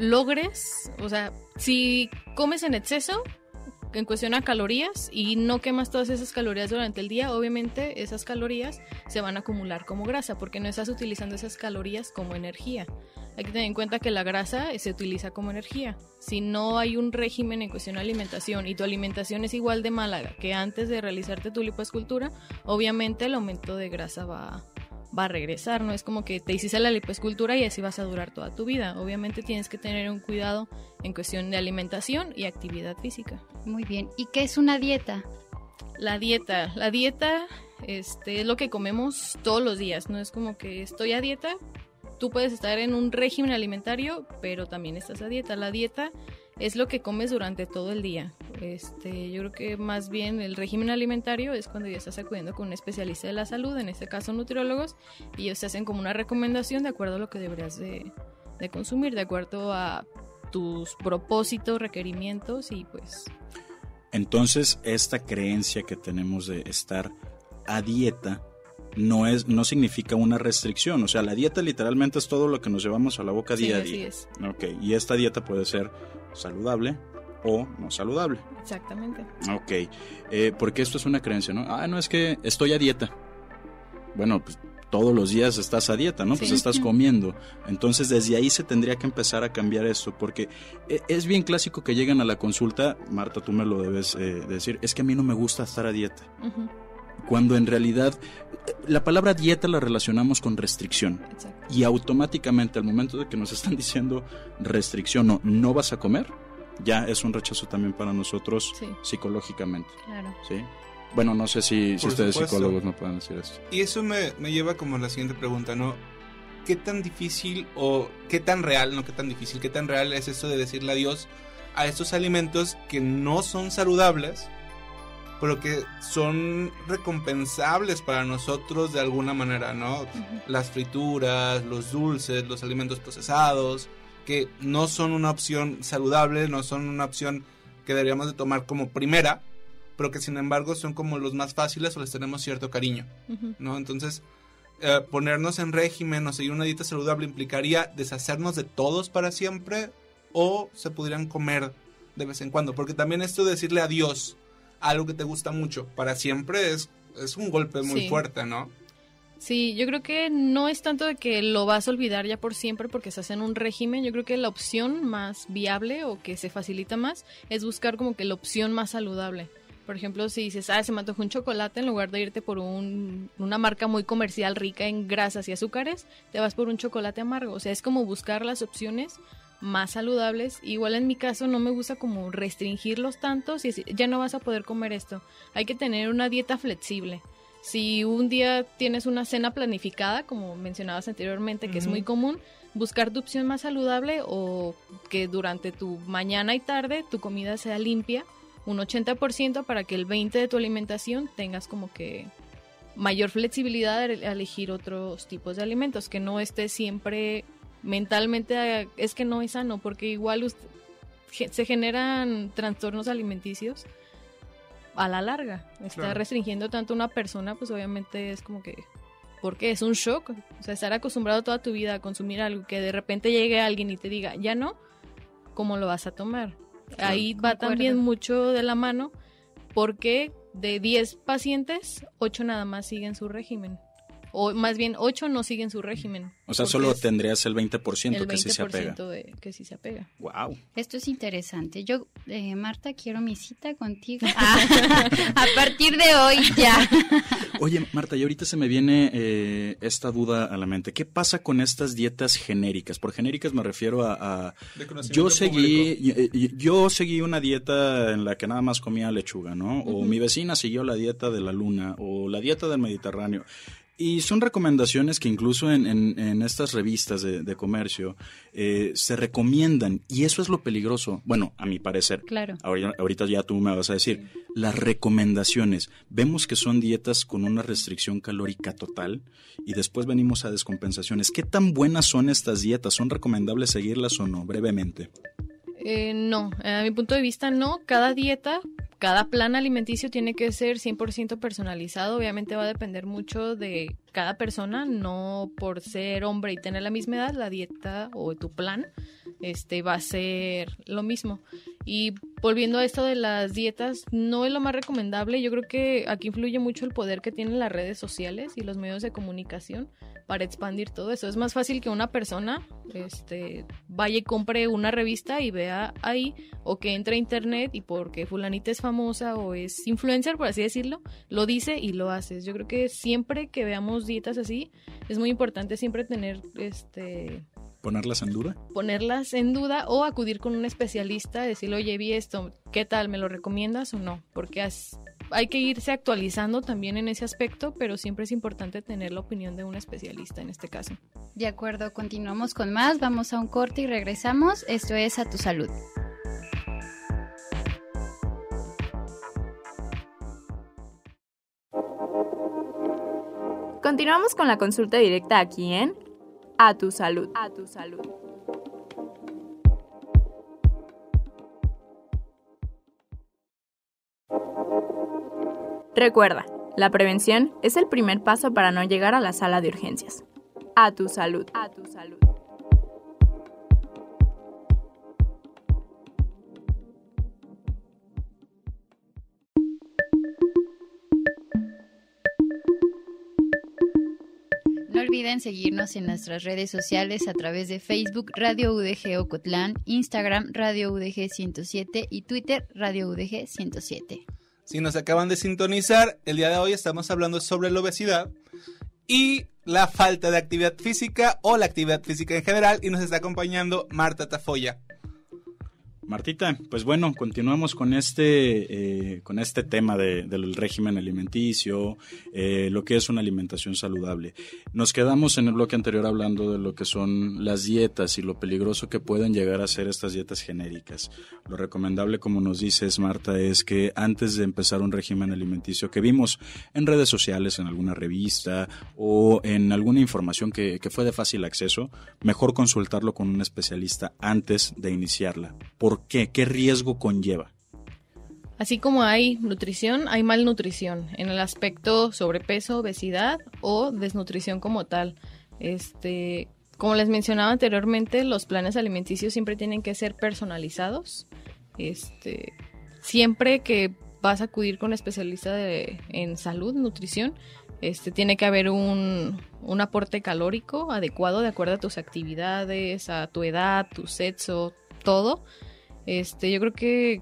logres, o sea, si comes en exceso, en cuestión a calorías, y no quemas todas esas calorías durante el día, obviamente esas calorías se van a acumular como grasa, porque no estás utilizando esas calorías como energía. Hay que tener en cuenta que la grasa se utiliza como energía. Si no hay un régimen en cuestión de alimentación y tu alimentación es igual de mala que antes de realizarte tu lipoescultura, obviamente el aumento de grasa va, va a regresar. No es como que te hiciste la lipoescultura y así vas a durar toda tu vida. Obviamente tienes que tener un cuidado en cuestión de alimentación y actividad física. Muy bien. ¿Y qué es una dieta? La dieta. La dieta este, es lo que comemos todos los días. No es como que estoy a dieta. Tú puedes estar en un régimen alimentario, pero también estás a dieta. La dieta es lo que comes durante todo el día. Este, yo creo que más bien el régimen alimentario es cuando ya estás acudiendo con un especialista de la salud, en este caso nutriólogos, y ellos te hacen como una recomendación de acuerdo a lo que deberías de, de consumir, de acuerdo a tus propósitos, requerimientos y pues... Entonces, esta creencia que tenemos de estar a dieta no es, no significa una restricción. O sea, la dieta literalmente es todo lo que nos llevamos a la boca día a sí, día. Así es. Okay. Y esta dieta puede ser saludable o no saludable. Exactamente. Ok, eh, porque esto es una creencia, ¿no? Ah, no, es que estoy a dieta. Bueno, pues todos los días estás a dieta, ¿no? Sí. Pues estás comiendo. Entonces desde ahí se tendría que empezar a cambiar esto, porque es bien clásico que lleguen a la consulta, Marta, tú me lo debes eh, decir, es que a mí no me gusta estar a dieta. Uh-huh. Cuando en realidad la palabra dieta la relacionamos con restricción. Exacto. Y automáticamente al momento de que nos están diciendo restricción o no vas a comer, ya es un rechazo también para nosotros sí. psicológicamente. Claro. ¿Sí? Bueno, no sé si, si Por ustedes supuesto. psicólogos no pueden decir esto. Y eso me, me lleva como a la siguiente pregunta, ¿no? ¿Qué tan difícil o qué tan real, no qué tan difícil, qué tan real es esto de decirle adiós a estos alimentos que no son saludables, pero que son recompensables para nosotros de alguna manera, ¿no? Uh-huh. Las frituras, los dulces, los alimentos procesados, que no son una opción saludable, no son una opción que deberíamos de tomar como primera, pero que sin embargo son como los más fáciles o les tenemos cierto cariño, uh-huh. ¿no? Entonces, eh, ponernos en régimen o seguir una dieta saludable implicaría deshacernos de todos para siempre, o se podrían comer de vez en cuando, porque también esto de decirle adiós a algo que te gusta mucho para siempre es, es un golpe muy sí. fuerte, ¿no? Sí, yo creo que no es tanto de que lo vas a olvidar ya por siempre porque estás en un régimen. Yo creo que la opción más viable o que se facilita más es buscar como que la opción más saludable. Por ejemplo, si dices, ah, se me antojó un chocolate, en lugar de irte por un, una marca muy comercial rica en grasas y azúcares, te vas por un chocolate amargo. O sea, es como buscar las opciones más saludables. Igual en mi caso no me gusta como restringirlos tanto, si ya no vas a poder comer esto. Hay que tener una dieta flexible. Si un día tienes una cena planificada, como mencionabas anteriormente, que uh-huh. es muy común, buscar tu opción más saludable o que durante tu mañana y tarde tu comida sea limpia, un ochenta por ciento para que el veinte por ciento de tu alimentación tengas como que mayor flexibilidad a elegir otros tipos de alimentos, que no estés siempre mentalmente, es que no es sano, porque igual usted, se generan trastornos alimenticios a la larga. Está claro. Restringiendo tanto a una persona, pues obviamente es como que, porque es un shock, o sea, estar acostumbrado toda tu vida a consumir algo, que de repente llegue alguien y te diga, ya no, ¿cómo lo vas a tomar? Claro. Ahí va Concuerdo. También mucho de la mano, porque de diez pacientes, ocho nada más siguen su régimen. O más bien, ocho no siguen su régimen. O sea, solo tendrías el veinte por ciento que sí se apega. El veinte por ciento de, que sí se apega. Wow. Esto es interesante. Yo, eh, Marta, quiero mi cita contigo. Ah, a partir de hoy ya. Oye, Marta, y ahorita se me viene eh, esta duda a la mente. ¿Qué pasa con estas dietas genéricas? Por genéricas me refiero a... a yo seguí yo, yo seguí una dieta en la que nada más comía lechuga, ¿no? O uh-huh. mi vecina siguió la dieta de la luna, o la dieta del Mediterráneo. Y son recomendaciones que incluso en, en, en estas revistas de, de comercio eh, se recomiendan, y eso es lo peligroso, bueno, a mi parecer. Claro. Ahorita, ahorita ya tú me vas a decir, las recomendaciones, vemos que son dietas con una restricción calórica total y después venimos a descompensaciones. ¿Qué tan buenas son estas dietas? ¿Son recomendables seguirlas o no? Brevemente. Eh, no, a mi punto de vista no. Cada dieta, cada plan alimenticio tiene que ser cien por ciento personalizado. Obviamente va a depender mucho de cada persona, no por ser hombre y tener la misma edad, la dieta o tu plan este va a ser lo mismo. Y volviendo a esto de las dietas, no es lo más recomendable. Yo creo que aquí influye mucho el poder que tienen las redes sociales y los medios de comunicación para expandir todo eso. Es más fácil que una persona este, vaya y compre una revista y vea ahí, o que entre a internet y porque fulanita es famosa o es influencer, por así decirlo, lo dice y lo haces. Yo creo que siempre que veamos dietas así, es muy importante siempre tener este... ¿Ponerlas en duda? Ponerlas en duda o acudir con un especialista, decirle, oye, vi esto, ¿qué tal? ¿Me lo recomiendas o no? Porque has, hay que irse actualizando también en ese aspecto, pero siempre es importante tener la opinión de un especialista en este caso. De acuerdo, continuamos con más, vamos a un corte y regresamos. Esto es A Tu Salud. Continuamos con la consulta directa aquí en A Tu Salud. A Tu Salud. Recuerda, la prevención es el primer paso para no llegar a la sala de urgencias. A Tu Salud. A Tu Salud. No olviden seguirnos en nuestras redes sociales a través de Facebook Radio U D G Ocotlán, Instagram Radio U D G ciento siete y Twitter Radio U D G ciento siete. Si nos acaban de sintonizar, el día de hoy estamos hablando sobre la obesidad y la falta de actividad física o la actividad física en general, y nos está acompañando Marta Tafoya. Martita, pues bueno, continuamos con este, eh, con este tema de, del régimen alimenticio, eh, lo que es una alimentación saludable. Nos quedamos en el bloque anterior hablando de lo que son las dietas y lo peligroso que pueden llegar a ser estas dietas genéricas. Lo recomendable, como nos dices, Marta, es que antes de empezar un régimen alimenticio que vimos en redes sociales, en alguna revista o en alguna información que, que fue de fácil acceso, mejor consultarlo con un especialista antes de iniciarla. ¿Por qué? ¿Qué riesgo conlleva? Así como hay nutrición, hay malnutrición en el aspecto sobrepeso, obesidad o desnutrición como tal. Este, como les mencionaba anteriormente, los planes alimenticios siempre tienen que ser personalizados. Este, siempre que vas a acudir con un especialista de, en salud, nutrición, este, tiene que haber un, un aporte calórico adecuado de acuerdo a tus actividades, a tu edad, tu sexo, todo. Este, yo creo que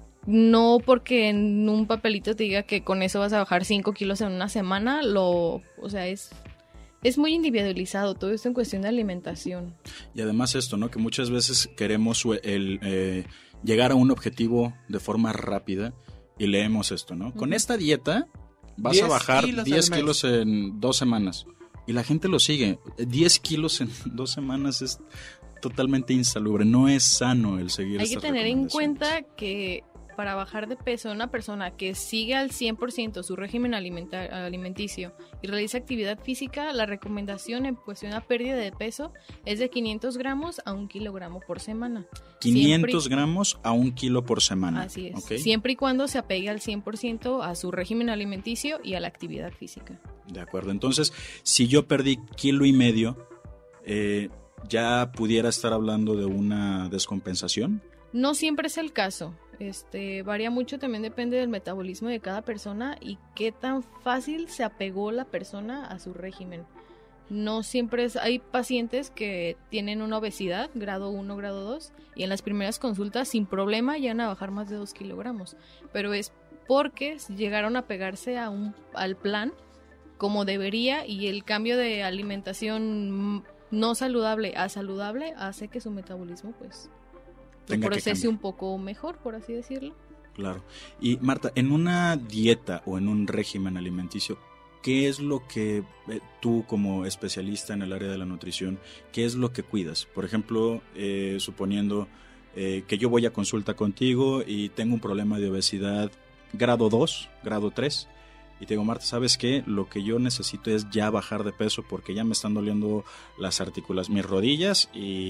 no porque en un papelito te diga que con eso vas a bajar cinco kilos en una semana, lo, o sea, es, es muy individualizado todo esto en cuestión de alimentación. Y además esto, ¿no? Que muchas veces queremos el, eh, llegar a un objetivo de forma rápida y leemos esto, ¿no? Uh-huh. Con esta dieta vas a bajar diez kilos en dos semanas. Y la gente lo sigue. diez kilos en dos semanas es totalmente insalubre, no es sano el seguir Hay estas que tener en recomendaciones. cuenta que para bajar de peso una persona que sigue al cien por ciento su régimen alimenta- alimenticio y realiza actividad física, la recomendación en cuestión de pérdida de peso es de quinientos gramos a un kilogramo por semana. quinientos Siempre... gramos a un kilo por semana. Así es, ¿Okay? Siempre y cuando se apegue al cien por ciento a su régimen alimenticio y a la actividad física. De acuerdo, entonces, si yo perdí kilo y medio, eh, ¿ya pudiera estar hablando de una descompensación? No siempre es el caso. Este, varía mucho, también depende del metabolismo de cada persona y qué tan fácil se apegó la persona a su régimen. No siempre es, hay pacientes que tienen una obesidad, grado uno, grado dos, y en las primeras consultas sin problema llegan a bajar más de dos kilogramos, pero es porque llegaron a pegarse a un, al plan como debería y el cambio de alimentación no saludable a saludable hace que su metabolismo pues lo procese un poco mejor, por así decirlo. Claro. Y Marta, en una dieta o en un régimen alimenticio, ¿qué es lo que eh, tú como especialista en el área de la nutrición, qué es lo que cuidas? Por ejemplo, eh, suponiendo eh, que yo voy a consulta contigo y tengo un problema de obesidad grado dos, grado tres, y te digo, Marta, ¿sabes qué? Lo que yo necesito es ya bajar de peso porque ya me están doliendo las articulaciones, mis rodillas,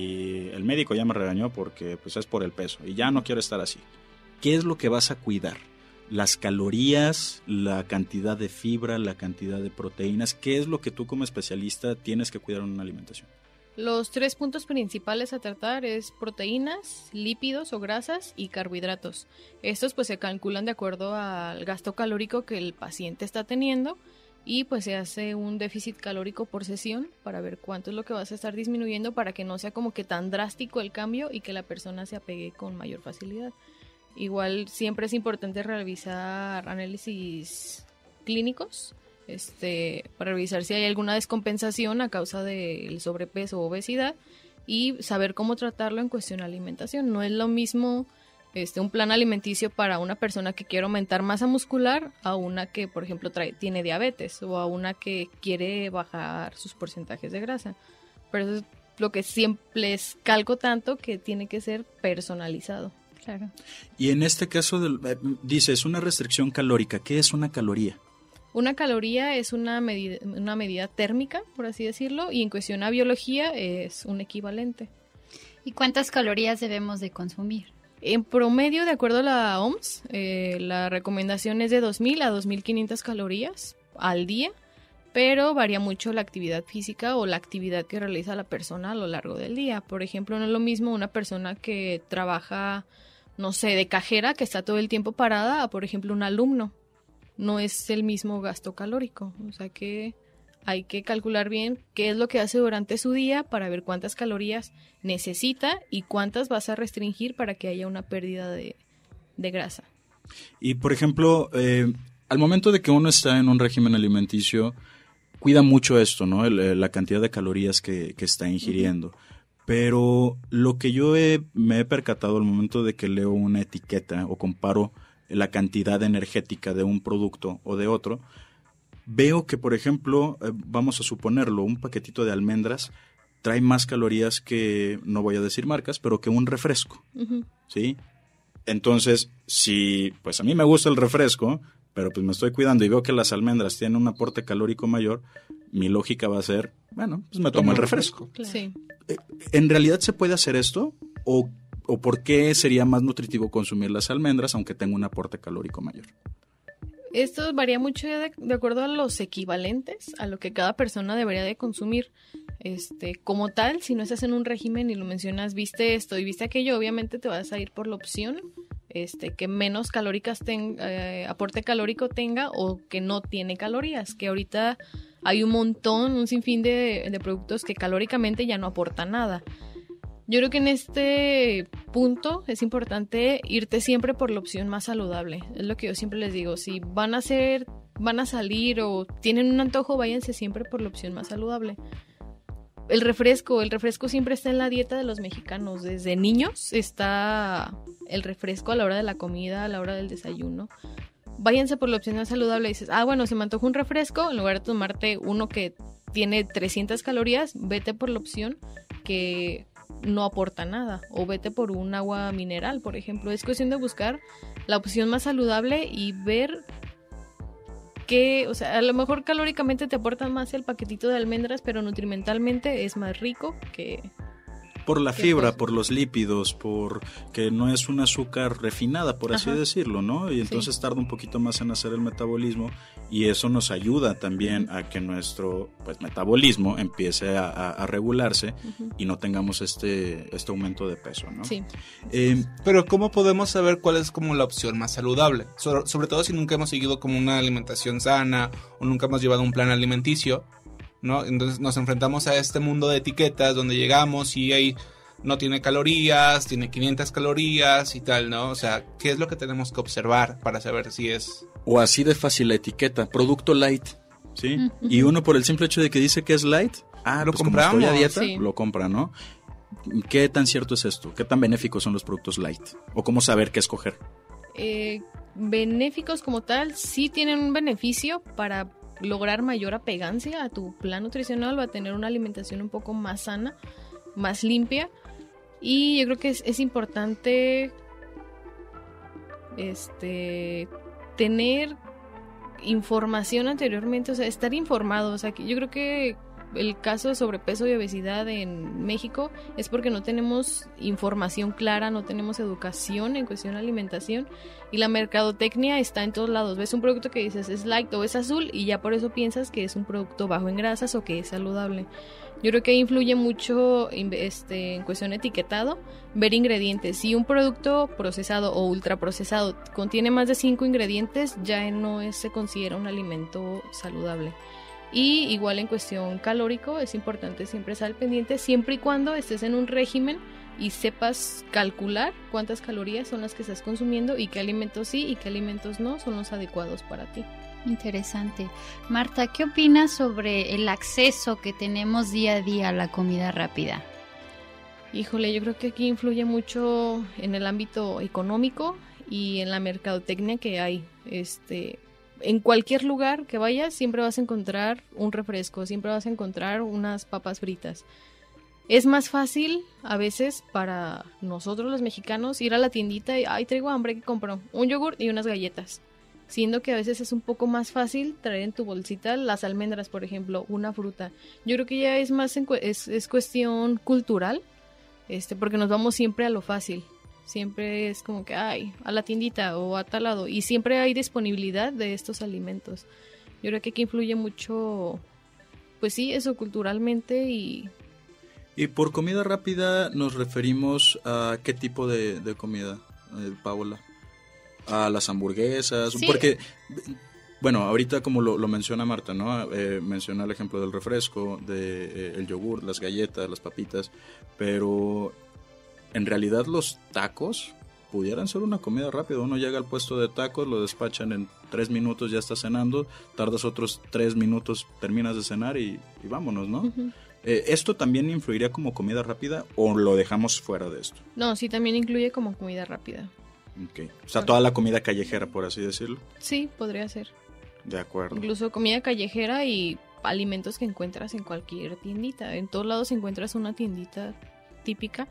y el médico ya me regañó porque pues es por el peso y ya no quiero estar así. ¿Qué es lo que vas a cuidar? Las calorías, la cantidad de fibra, la cantidad de proteínas. ¿Qué es lo que tú como especialista tienes que cuidar en una alimentación? Los tres puntos principales a tratar es proteínas, lípidos o grasas y carbohidratos. Estos pues se calculan de acuerdo al gasto calórico que el paciente está teniendo y pues se hace un déficit calórico por sesión para ver cuánto es lo que vas a estar disminuyendo para que no sea como que tan drástico el cambio y que la persona se apegue con mayor facilidad. Igual siempre es importante realizar análisis clínicos este, para revisar si hay alguna descompensación a causa del sobrepeso o obesidad y saber cómo tratarlo en cuestión de alimentación. No es lo mismo este, un plan alimenticio para una persona que quiere aumentar masa muscular a una que, por ejemplo, trae, tiene diabetes o a una que quiere bajar sus porcentajes de grasa. Pero eso es lo que siempre les calco tanto que tiene que ser personalizado. Claro. Y en este caso, del, eh, dices, una restricción calórica. ¿Qué es una caloría? Una caloría es una medida, una medida térmica, por así decirlo, y en cuestión a biología es un equivalente. ¿Y cuántas calorías debemos de consumir? En promedio, de acuerdo a la O M S, eh, la recomendación es de dos mil a dos mil quinientas calorías al día, pero varía mucho la actividad física o la actividad que realiza la persona a lo largo del día. Por ejemplo, no es lo mismo una persona que trabaja, no sé, de cajera, que está todo el tiempo parada, a, por ejemplo, un alumno. No es el mismo gasto calórico, o sea que hay que calcular bien qué es lo que hace durante su día para ver cuántas calorías necesita y cuántas vas a restringir para que haya una pérdida de, de grasa. Y por ejemplo, eh, al momento de que uno está en un régimen alimenticio, cuida mucho esto, ¿no? El, la cantidad de calorías que, que está ingiriendo. Uh-huh. Pero lo que yo he, me he percatado al momento de que leo una etiqueta o comparo la cantidad energética de un producto o de otro, veo que, por ejemplo, eh, vamos a suponerlo, un paquetito de almendras trae más calorías que, no voy a decir marcas, pero que un refresco, uh-huh. ¿sí? Entonces, si pues a mí me gusta el refresco, pero pues me estoy cuidando y veo que las almendras tienen un aporte calórico mayor, mi lógica va a ser, bueno, pues me tomo el refresco. Claro. Sí. ¿En realidad se puede hacer esto? ¿O, o por qué sería más nutritivo consumir las almendras aunque tenga un aporte calórico mayor? Esto varía mucho de, de acuerdo a los equivalentes, a lo que cada persona debería de consumir. Este, como tal, si no estás en un régimen y lo mencionas, viste esto y viste aquello, obviamente te vas a ir por la opción este, que menos calóricas tenga, eh, aporte calórico tenga o que no tiene calorías, que ahorita hay un montón, un sinfín de, de productos que calóricamente ya no aportan nada. Yo creo que en este punto es importante irte siempre por la opción más saludable. Es lo que yo siempre les digo. Si van a hacer, van a salir o tienen un antojo, váyanse siempre por la opción más saludable. El refresco, el refresco siempre está en la dieta de los mexicanos. Desde niños está el refresco a la hora de la comida, a la hora del desayuno. Váyanse por la opción más saludable. Dices, ah, bueno, se me antoja un refresco, en lugar de tomarte uno que tiene trescientas calorías, vete por la opción que no aporta nada, o vete por un agua mineral, por ejemplo. Es cuestión de buscar la opción más saludable y ver que, o sea, a lo mejor calóricamente te aporta más el paquetito de almendras, pero nutrimentalmente es más rico que... Por la fibra, por los lípidos, por que no es un azúcar refinada, por así Ajá. decirlo, ¿no? Y entonces sí. tarda un poquito más en hacer el metabolismo y eso nos ayuda también a que nuestro pues metabolismo empiece a, a, a regularse uh-huh. y no tengamos este, este aumento de peso, ¿no? Sí. Eh, Pero ¿cómo podemos saber cuál es como la opción más saludable? So- sobre todo si nunca hemos seguido como una alimentación sana o nunca hemos llevado un plan alimenticio, ¿no? Entonces nos enfrentamos a este mundo de etiquetas donde llegamos y ahí no tiene calorías, tiene quinientas calorías y tal, ¿no? O sea, ¿qué es lo que tenemos que observar para saber si es... O así de fácil la etiqueta, producto light, ¿sí? Uh-huh. Y uno por el simple hecho de que dice que es light, ah, lo pues compramos, como estoy a dieta, sí. lo compra, ¿no? ¿Qué tan cierto es esto? ¿Qué tan benéficos son los productos light? ¿O cómo saber qué escoger? Eh, benéficos como tal, sí tienen un beneficio para lograr mayor apegancia a tu plan nutricional, va a tener una alimentación un poco más sana, más limpia, y yo creo que es, es importante este tener información anteriormente, o sea, estar informado, o sea, que yo creo que el caso de sobrepeso y obesidad en México es porque no tenemos información clara, no tenemos educación en cuestión de alimentación y la mercadotecnia está en todos lados. Ves un producto que dices es light o es azul y ya por eso piensas que es un producto bajo en grasas o que es saludable. Yo creo que ahí influye mucho este, en cuestión de etiquetado, ver ingredientes. Si un producto procesado o ultraprocesado contiene más de cinco ingredientes, ya no es, se considera un alimento saludable. Y igual en cuestión calórico es importante siempre estar al pendiente, siempre y cuando estés en un régimen y sepas calcular cuántas calorías son las que estás consumiendo y qué alimentos sí y qué alimentos no son los adecuados para ti. Interesante. Marta, ¿qué opinas sobre el acceso que tenemos día a día a la comida rápida? Híjole, yo creo que aquí influye mucho en el ámbito económico y en la mercadotecnia que hay. Este... En cualquier lugar que vayas siempre vas a encontrar un refresco, siempre vas a encontrar unas papas fritas. Es más fácil a veces para nosotros los mexicanos ir a la tiendita y ay, traigo hambre, ¿qué compro? Un yogur y unas galletas. Siendo que a veces es un poco más fácil traer en tu bolsita las almendras, por ejemplo, una fruta. Yo creo que ya es más en, es, es cuestión cultural, este, porque nos vamos siempre a lo fácil. Siempre es como que, ay, a la tiendita o a tal lado. Y siempre hay disponibilidad de estos alimentos. Yo creo que aquí influye mucho, pues sí, eso culturalmente y... Y por comida rápida nos referimos a qué tipo de, de comida, eh, Paola. A las hamburguesas, sí. Porque... Bueno, ahorita como lo, lo menciona Marta, ¿no? Eh, menciona el ejemplo del refresco, de eh, el yogur, las galletas, las papitas, pero... En realidad los tacos pudieran ser una comida rápida. Uno llega al puesto de tacos, lo despachan en tres minutos, ya está cenando, tardas otros tres minutos, terminas de cenar y, y vámonos, ¿no? Uh-huh. Eh, ¿Esto también influiría como comida rápida o lo dejamos fuera de esto? No, sí, también incluye como comida rápida. Okay. O sea, toda la comida callejera, por así decirlo. Sí, podría ser. De acuerdo. Incluso comida callejera y alimentos que encuentras en cualquier tiendita. En todos lados encuentras una tiendita típica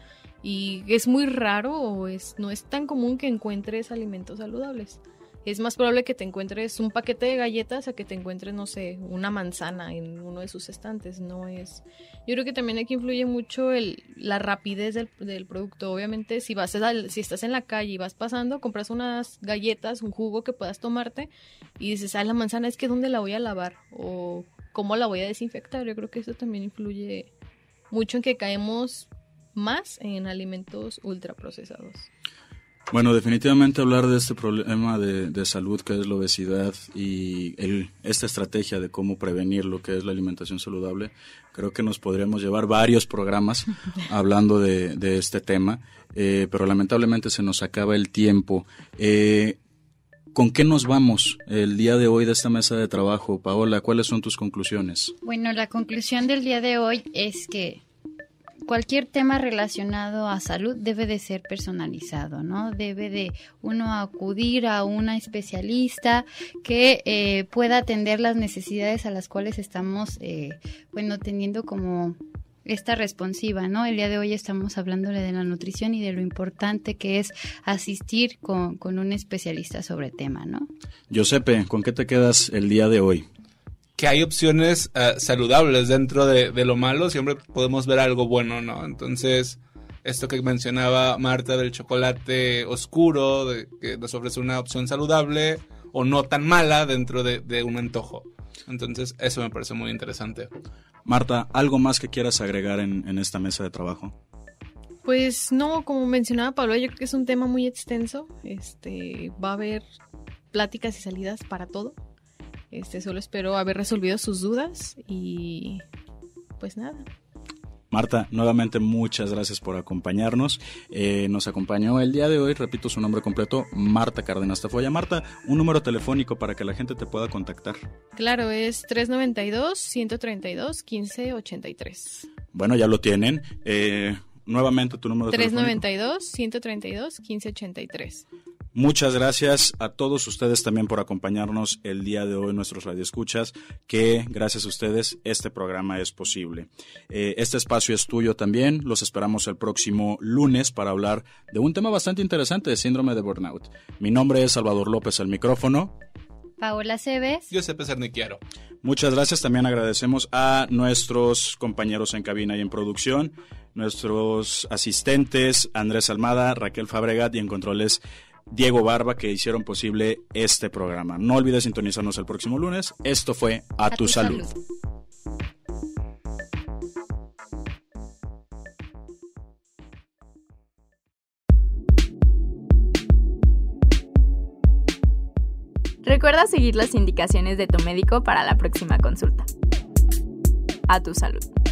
y es muy raro o es no es tan común que encuentres alimentos saludables. Es más probable que te encuentres un paquete de galletas a que te encuentres, no sé, una manzana en uno de sus estantes. No es. Yo creo que también aquí influye mucho el, la rapidez del, del producto. Obviamente, si vas a, si estás en la calle y vas pasando, compras unas galletas, un jugo que puedas tomarte y dices, ah, la manzana, es que ¿dónde la voy a lavar? O ¿cómo la voy a desinfectar? Yo creo que eso también influye mucho en que caemos más en alimentos ultraprocesados. Bueno, definitivamente hablar de este problema de, de salud que es la obesidad y el, esta estrategia de cómo prevenir lo que es la alimentación saludable, creo que nos podríamos llevar varios programas hablando de, de este tema, eh, pero lamentablemente se nos acaba el tiempo. Eh, ¿Con qué nos vamos el día de hoy de esta mesa de trabajo? Paola, ¿cuáles son tus conclusiones? Bueno, la conclusión del día de hoy es que cualquier tema relacionado a salud debe de ser personalizado, ¿no? Debe de uno acudir a una especialista que eh, pueda atender las necesidades a las cuales estamos, eh, bueno, teniendo como esta responsiva, ¿no? El día de hoy estamos hablándole de la nutrición y de lo importante que es asistir con, con un especialista sobre el tema, ¿no? Giuseppe, ¿con qué te quedas el día de hoy? Que hay opciones uh, saludables dentro de, de lo malo, siempre podemos ver algo bueno, ¿no? Entonces, esto que mencionaba Marta del chocolate oscuro, de, que nos ofrece una opción saludable o no tan mala dentro de, de un antojo. Entonces, eso me parece muy interesante. Marta, ¿algo más que quieras agregar en, en esta mesa de trabajo? Pues no, como mencionaba Pablo, yo creo que es un tema muy extenso. Este, va a haber pláticas y salidas para todo. Este, solo espero haber resolvido sus dudas y pues nada. Marta, nuevamente muchas gracias por acompañarnos. Eh, nos acompañó el día de hoy, repito su nombre completo, Marta Cárdenas Tafoya. Marta, un número telefónico para que la gente te pueda contactar. Claro, es tres noventa y dos, ciento treinta y dos, quince ochenta y tres. Bueno, ya lo tienen. Eh, nuevamente tu número tres telefónico. tres noventa y dos, ciento treinta y dos, quince ochenta y tres. Muchas gracias a todos ustedes también por acompañarnos el día de hoy, nuestros radioescuchas, que gracias a ustedes este programa es posible. Eh, este espacio es tuyo también, los esperamos el próximo lunes para hablar de un tema bastante interesante, de síndrome de burnout. Mi nombre es Salvador López, al micrófono. Paola Cebes. Giuseppe Cernichiaro. Muchas gracias, también agradecemos a nuestros compañeros en cabina y en producción, nuestros asistentes Andrés Almada, Raquel Fabregat y en controles Diego Barba, que hicieron posible este programa. No olvides sintonizarnos el próximo lunes. Esto fue A, a tu, tu salud. salud. Recuerda seguir las indicaciones de tu médico para la próxima consulta. A tu salud.